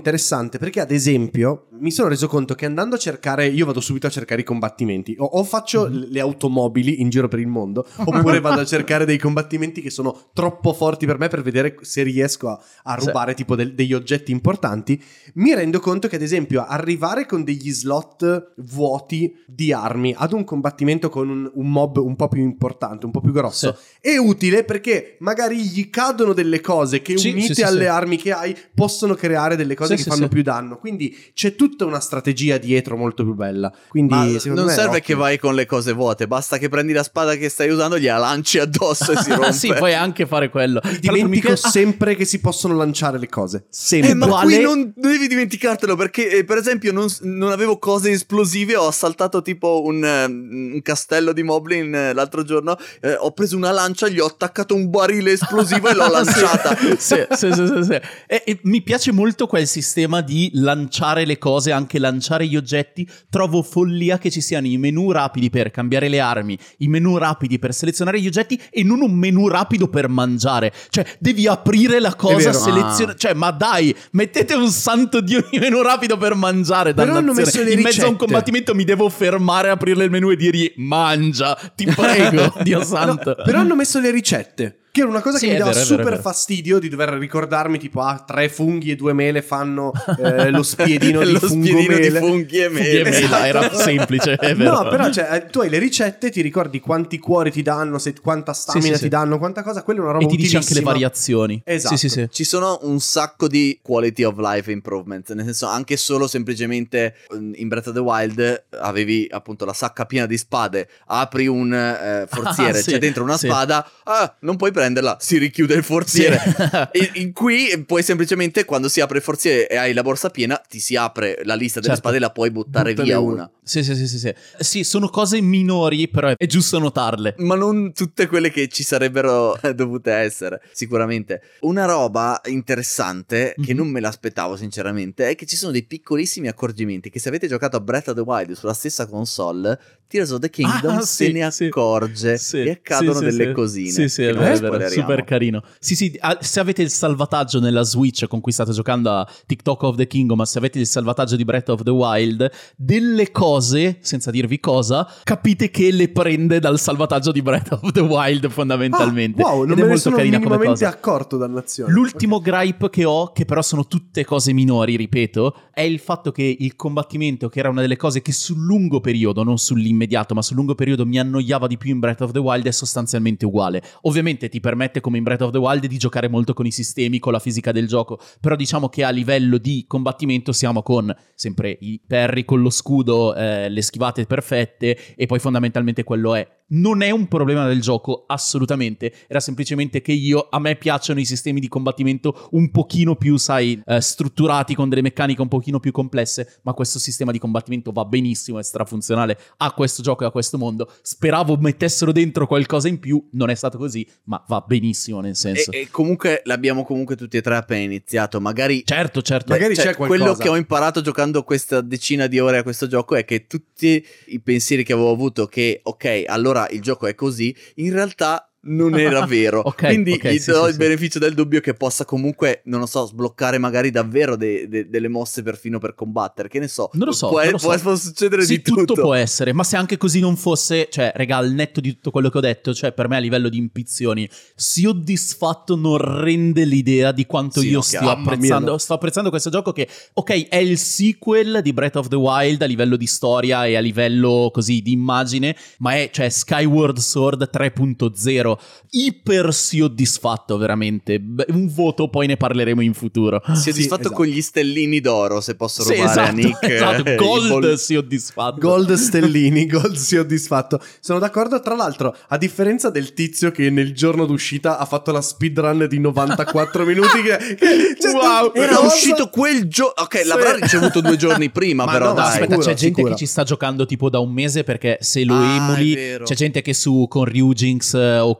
interessante perché ad esempio mi sono reso conto che andando a cercare, io vado subito a cercare i combattimenti, o, o faccio mm-hmm. le automobili in giro per il mondo, oppure vado a cercare dei combattimenti che sono troppo forti per me per vedere se riesco a, a rubare sì. tipo del, degli oggetti importanti. Mi rendo conto che ad esempio arrivare con degli slot vuoti di armi ad un combattimento con un, un mob un po' più importante, un po' più grosso, sì. è utile perché magari gli cadono delle cose che sì, unite sì, alle sì. armi che hai possono creare delle cose sì, che sì, fanno sì. più danno, quindi c'è tutta una strategia dietro molto più bella. Quindi ma non serve che vai con le cose vuote, basta che prendi la spada che stai usando, gliela lanci addosso e si rompe. Sì, puoi anche fare quello. Dimentico piace... sempre che si possono lanciare le cose sempre. Eh, ma Quale... qui non devi dimenticartelo perché eh, per esempio non, non avevo cose esplosive, ho assaltato tipo un, um, un castello di Moblin eh, l'altro giorno, eh, ho preso una lancia, gli ho attaccato un barile esplosivo e l'ho lanciata. sì, sì, sì, sì, sì. E, e mi piace molto quel sistema di lanciare le cose, anche lanciare gli oggetti. Trovo follia che ci siano i menu rapidi per cambiare le armi, i menu rapidi per selezionare gli oggetti e non un menu rapido per mangiare. Cioè devi aprire la cosa, selezionare, ah. cioè ma dai, mettete un santo dio di menu rapido per mangiare. Però hanno messo le in ricette. Mezzo a un combattimento mi devo fermare, aprire il menu e dirgli mangia, ti prego, Dio santo. No, però hanno messo le ricette, che era una cosa sì, che mi dava vero, super vero, fastidio di dover ricordarmi tipo ah tre funghi e due mele fanno eh, lo spiedino di lo fungo spiedino mele. di funghi e mele, funghi e mele. Esatto. Era semplice, è vero. No, però cioè, tu hai le ricette, ti ricordi quanti cuori ti danno, se, quanta stamina sì, sì, ti sì. danno, quanta cosa, quella è una roba e ti utilissima. dice anche le variazioni. Esatto. Sì, sì, sì. Ci sono un sacco di quality of life improvements, nel senso anche solo semplicemente in Breath of the Wild avevi appunto la sacca piena di spade, apri un eh, forziere, ah, sì, c'è dentro una sì. spada, ah, non puoi prenderla, si richiude il forziere. Sì. in, in qui puoi semplicemente, quando si apre il forziere e hai la borsa piena, ti si apre la lista delle certo. spade e la puoi buttare Buttane via una. una. Sì, sì, sì, sì, sì. Sì, sono cose minori, però è, è giusto notarle. Ma non tutte quelle che ci sarebbero dovute essere, sicuramente. Una roba interessante, mm-hmm. che non me l'aspettavo sinceramente, è che ci sono dei piccolissimi accorgimenti che se avete giocato a Breath of the Wild sulla stessa console, Tears of the Kingdom ah, se sì, ne accorge sì, e accadono sì, delle sì, cosine. Sì, sì, è vero, è vero, super carino. Sì, sì, se avete il salvataggio nella Switch con cui state giocando a TikTok of the Kingdom, ma se avete il salvataggio di Breath of the Wild, delle cose, senza dirvi cosa, capite che le prende dal salvataggio di Breath of the Wild fondamentalmente. Ah, wow, non Ed me è ne molto sono carina come minimamente cosa. accorto, dannazione. L'ultimo okay. gripe che ho, che però sono tutte cose minori, ripeto, è il fatto che il combattimento, che era una delle cose che sul lungo periodo, non sull'immediato, ma sul lungo periodo mi annoiava di più in Breath of the Wild, è sostanzialmente uguale. Ovviamente ti permette, come in Breath of the Wild, di giocare molto con i sistemi, con la fisica del gioco, però diciamo che a livello di combattimento siamo con sempre i parry con lo scudo, eh, le schivate perfette, e poi fondamentalmente quello è. Non è un problema del gioco, assolutamente, era semplicemente che io, a me piacciono i sistemi di combattimento un pochino più, sai, eh, strutturati, con delle meccaniche un pochino più complesse, ma questo sistema di combattimento va benissimo, è strafunzionale a questo gioco e a questo mondo. Speravo mettessero dentro qualcosa in più, non è stato così, ma va benissimo, nel senso. E, e comunque l'abbiamo comunque tutti e tre appena iniziato, magari... Certo, certo. Magari cioè, c'è qualcosa. Quello che ho imparato giocando questa decina di ore a questo gioco è che tutti i pensieri che avevo avuto che, ok, allora il gioco è così, in realtà non era vero. okay, Quindi okay, gli sì, do sì, il sì. beneficio del dubbio che possa comunque, non lo so, sbloccare magari davvero de- de- delle mosse perfino per combattere, che ne so. Non lo so, può, non lo può, so. può succedere sì, di tutto. tutto può essere, ma se anche così non fosse, cioè, raga, al netto di tutto quello che ho detto, cioè, per me a livello di impizioni, soddisfatto non rende l'idea di quanto Sì, io no, stia chiaro. apprezzando. Mia, no. Sto apprezzando questo gioco che, ok, è il sequel di Breath of the Wild a livello di storia e a livello così di immagine, ma è, cioè, Skyward Sword tre punto zero, iper soddisfatto veramente. Beh, un voto, poi ne parleremo in futuro. Soddisfatto Sì, esatto. con gli stellini d'oro, se posso Sì, rubare esatto, a Nick. esatto. eh, Gold il bol- soddisfatto. Gold stellini, gold soddisfatto. Sono d'accordo, tra l'altro, a differenza del tizio che nel giorno d'uscita ha fatto la speedrun di novantaquattro minuti che, che cioè, wow, Era cosa? uscito quel giorno. Ok, Sì. l'avrà ricevuto due giorni prima, Ma però no, ma dai. Aspetta, sicuro, c'è gente sicuro. che ci sta giocando tipo da un mese, perché se lo Ah, emuli, è vero. c'è gente che su con Ryujinx eh, o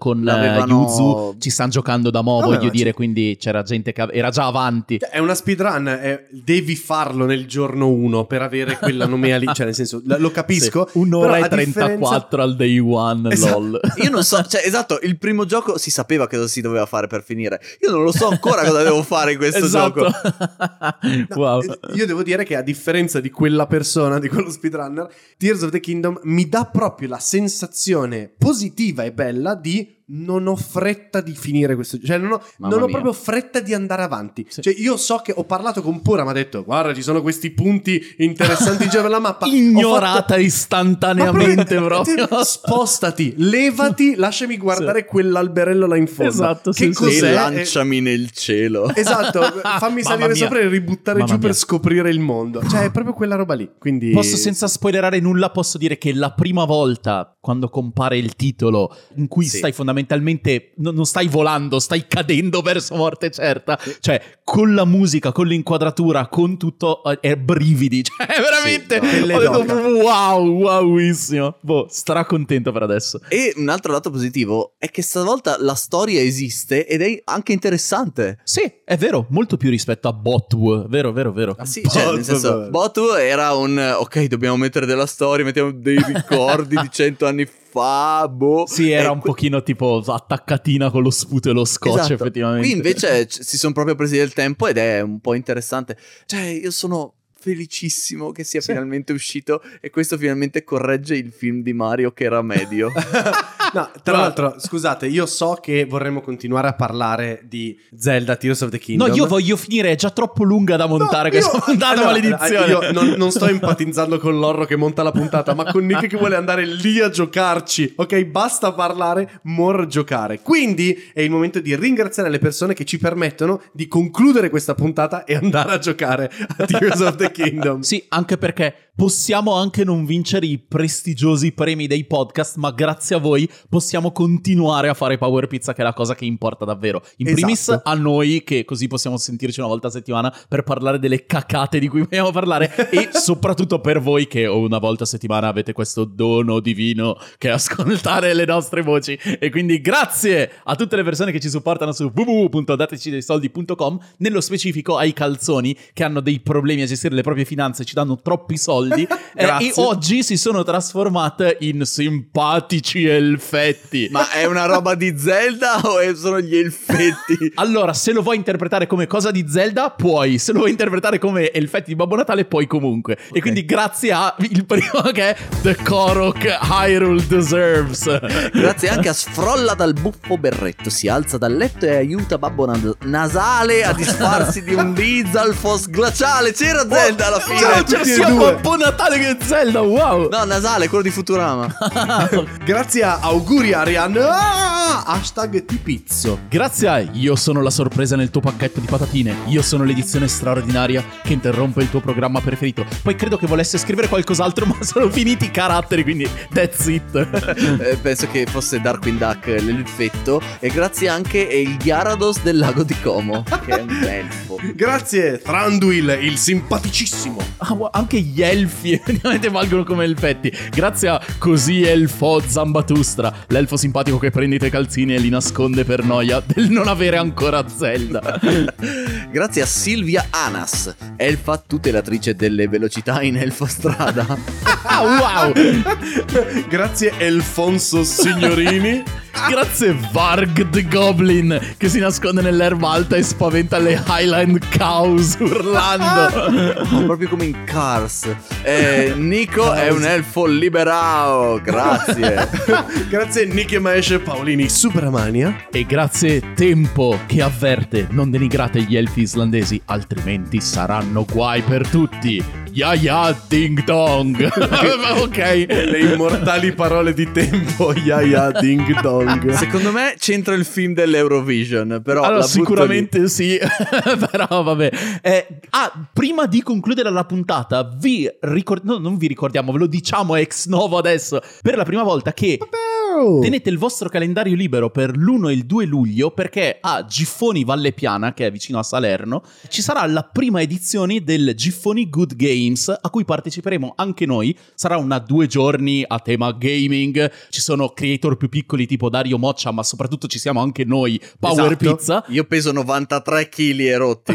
con L'avevano- uh, Yuzu ci stanno giocando da mo', Vabbè, voglio ma dire, ci- quindi c'era gente che era già avanti. È una speedrun, è- devi farlo nel giorno uno per avere quella nomealità, cioè nel senso, lo capisco. Sì, un'ora però e a differenza- trentaquattro al day one, Esatto. lol. Io non so, cioè esatto, il primo gioco si sapeva cosa si doveva fare per finire. Io non lo so ancora cosa devo fare in questo Esatto. gioco. No, Wow. eh, Io devo dire che a differenza di quella persona, di quello speedrunner, Tears of the Kingdom mi dà proprio la sensazione positiva e bella di non ho fretta di finire questo gioco, cioè non ho, Mamma non ho mia. proprio fretta di andare avanti. Sì. Cioè io so che ho parlato con Pura, mi ha detto guarda ci sono questi punti interessanti in giro per la mappa. Ho Ignorata fatto- istantaneamente Ma proprio. Spostati, levati, lasciami guardare quell'alberello là in fondo. Esatto, che sì, sì. cos'è? E lanciami nel cielo. Esatto, fammi Mamma salire mia. sopra e ributtare Mamma giù mia. per scoprire il mondo. Cioè, è proprio quella roba lì. Quindi Posso, senza spoilerare nulla, posso dire che la prima volta, quando compare il titolo, in cui Sì. stai fondamentalmente, no- non stai volando, stai cadendo verso morte certa, cioè con la musica, con l'inquadratura, con tutto, eh, è brividi, cioè veramente, no, pelle ho detto, d'oca. wow, wowissimo, boh, stracontento per adesso. E un altro lato positivo è che stavolta la storia esiste ed è anche interessante. Sì, è vero, molto più rispetto a Botw, vero, vero, vero. Ah sì, cioè, nel Botu, senso, vabbè. Botu era un ok, dobbiamo mettere della storia, mettiamo dei ricordi di cento anni fa, boh. Sì, era E un que- pochino tipo attaccatina con lo sputo e lo scotch, Esatto. effettivamente. Qui invece c- si sono proprio presi del tempo ed è un po' interessante. Cioè, io sono felicissimo che sia Sì. finalmente uscito e questo finalmente corregge il film di Mario che era medio. No, tra l'altro, scusate, io so che vorremmo continuare a parlare di Zelda Tears of the Kingdom. No, io voglio finire, è già troppo lunga da montare No, io- questa puntata, allora, maledizione. Io non, non sto empatizzando con Lorro che monta la puntata, ma con Nick che vuole andare lì a giocarci. Ok, basta parlare, more giocare. Quindi è il momento di ringraziare le persone che ci permettono di concludere questa puntata e andare a giocare a Tears of the Kingdom. Sì, anche perché possiamo anche non vincere i prestigiosi premi dei podcast, ma grazie a voi possiamo continuare a fare Power Pizza, che è la cosa che importa davvero. In Esatto. primis a noi, che così possiamo sentirci una volta a settimana per parlare delle cacate di cui vogliamo parlare, e soprattutto per voi che una volta a settimana avete questo dono divino che è ascoltare le nostre voci. E quindi grazie a tutte le persone che ci supportano su w w w punto dateci dei soldi punto com, nello specifico ai calzoni che hanno dei problemi a gestire le proprie finanze, ci danno troppi soldi eh, Grazie. e oggi si sono trasformate in simpatici elfetti. Ma è una roba di Zelda o è- sono gli elfetti? Allora, se lo vuoi interpretare come cosa di Zelda, puoi. Se lo vuoi interpretare come elfetti di Babbo Natale, puoi comunque. E quindi grazie a il primo che è The Korok Hyrule Deserves. Grazie anche a Sfrolla dal buffo berretto. Si alza dal letto e aiuta Babbo Nas- Nasale a disfarsi di un Lizalfos glaciale. C'era Zelda alla fine. Ciao, tutti c'è e sia due. Babbo Natale che Zelda, wow. No, Nasale, quello di Futurama. Grazie a auguri Arian. Ah, hashtag tipizzo. Grazie a Io sono la sorpresa nel tuo pacchetto di patatine. Io sono l'edizione straordinaria che interrompe il tuo programma preferito. Poi credo che volesse scrivere qualcos'altro, ma sono finiti i caratteri, quindi that's it. Eh, penso che fosse Darkwing Duck l'elfetto. E grazie anche a il Gyarados del lago di Como, che è un elfo. Grazie Thranduil, il simpaticissimo. Ah, wow, anche gli elfi effettivamente valgono come elfetti. Grazie a Così Elfo Zambatustra, l'elfo simpatico che prende i tuoi calzini e li nasconde per noia del non avere ancora Zelda. Grazie a Silvia Anas, elfa tutelatrice delle velocità in elfostrada. Ah, wow. Grazie Elfonso Signorini. Grazie Varg the Goblin, che si nasconde nell'erba alta e spaventa le Highland Cows urlando. Oh, proprio come in Cars. Eh, Nico è un elfo liberao. Grazie. Grazie Nicky Maesce Paolini Supermania. E grazie Tempo, che avverte: non denigrate gli elfi islandesi, altrimenti saranno guai per tutti. Ya ya ding dong. Ok. Le immortali parole di Tempo. Ya ya ding dong. Secondo me c'entra il film dell'Eurovision. Però Allora, la butto sicuramente sì, però vabbè. Eh, ah, prima di concludere la puntata, vi ricor- no, non vi ricordiamo, ve lo diciamo ex novo adesso, per la prima volta che tenete il vostro calendario libero per l'primo e il due luglio, perché a Giffoni Valle Piana, che è vicino a Salerno, ci sarà la prima edizione del Giffoni Good Game, Games, a cui parteciperemo anche noi. Sarà una due giorni a tema gaming, ci sono creator più piccoli tipo Dario Moccia, ma soprattutto ci siamo anche noi, Power Esatto. Pizza. Io peso novantatré chili e rotti.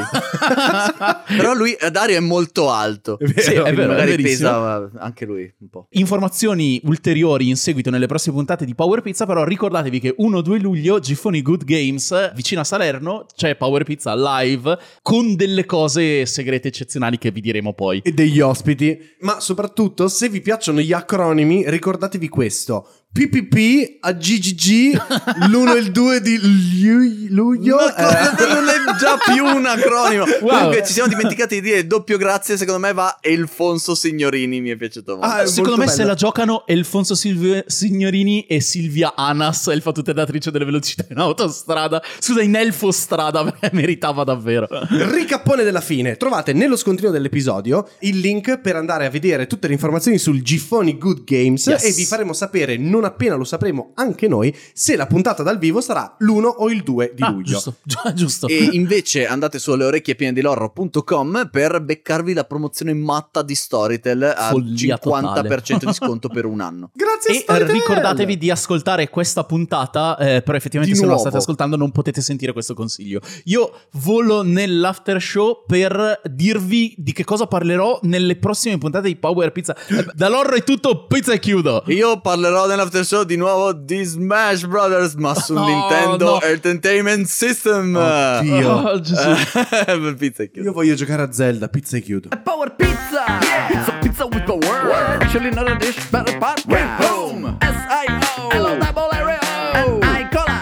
Però lui, Dario è molto alto. vero, Sì, è Quindi vero, è magari verissimo. pesa anche lui un po'. Informazioni ulteriori in seguito nelle prossime puntate di Power Pizza, però ricordatevi che uno due luglio Giffoni Good Games vicino a Salerno c'è Power Pizza live con delle cose segrete eccezionali che vi diremo poi. E degli ospiti. Ma soprattutto, se vi piacciono gli acronimi, ricordatevi questo: P P P a G G G, l'uno e il due di lu- luglio. Ma eh. cosa- non è già più un acronimo. Wow. Comunque ci siamo dimenticati di dire doppio grazie, secondo me va Elfonso Signorini, mi è piaciuto molto. Ah, è Secondo molto me se bello. la giocano Elfonso Silvi- Signorini e Silvia Anas, il fatutellatrice delle velocità in autostrada. Scusa, in Elfostrada, perché meritava davvero. Ricappone della fine. Trovate nello scontrino dell'episodio il link per andare a vedere tutte le informazioni sul Giffoni Good Games, Yes. e vi faremo sapere, non appena lo sapremo anche noi, se la puntata dal vivo sarà l'uno o il due di Ah, luglio. giusto, già, giusto. E invece andate su alle orecchie piene di lorro punto com per beccarvi la promozione matta di Storytel a Follia cinquanta per cento di sconto per un anno. Grazie a E eh, Storytel. ricordatevi di ascoltare questa puntata, eh, però effettivamente Di se non la nuovo. state ascoltando non potete sentire questo consiglio. Io volo nell'after show per dirvi di che cosa parlerò nelle prossime puntate di Power Pizza. Eh, Dall'orro è tutto, pizza e chiudo. Io parlerò nell'after show di nuovo di Smash Brothers, ma su Oh, Nintendo no. Entertainment System. Oddio. Oh, Gesù. Eh, Pizza e chiudo. Io voglio giocare a Zelda, pizza e chiudo. Power Pizza! It's a pizza with power! Chilling on a dish, better part, bring home! S I O! Hello, double R O! And I cola!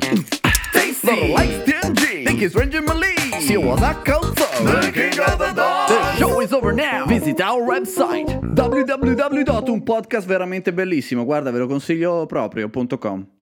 Tasty! Little like stingy! Think he's Ranger Malee! She was a calzo! The king of the dog! The show is over now! Visit our website! w w w punto un podcast veramente bellissimo, guarda, ve lo consiglio proprio, punto com.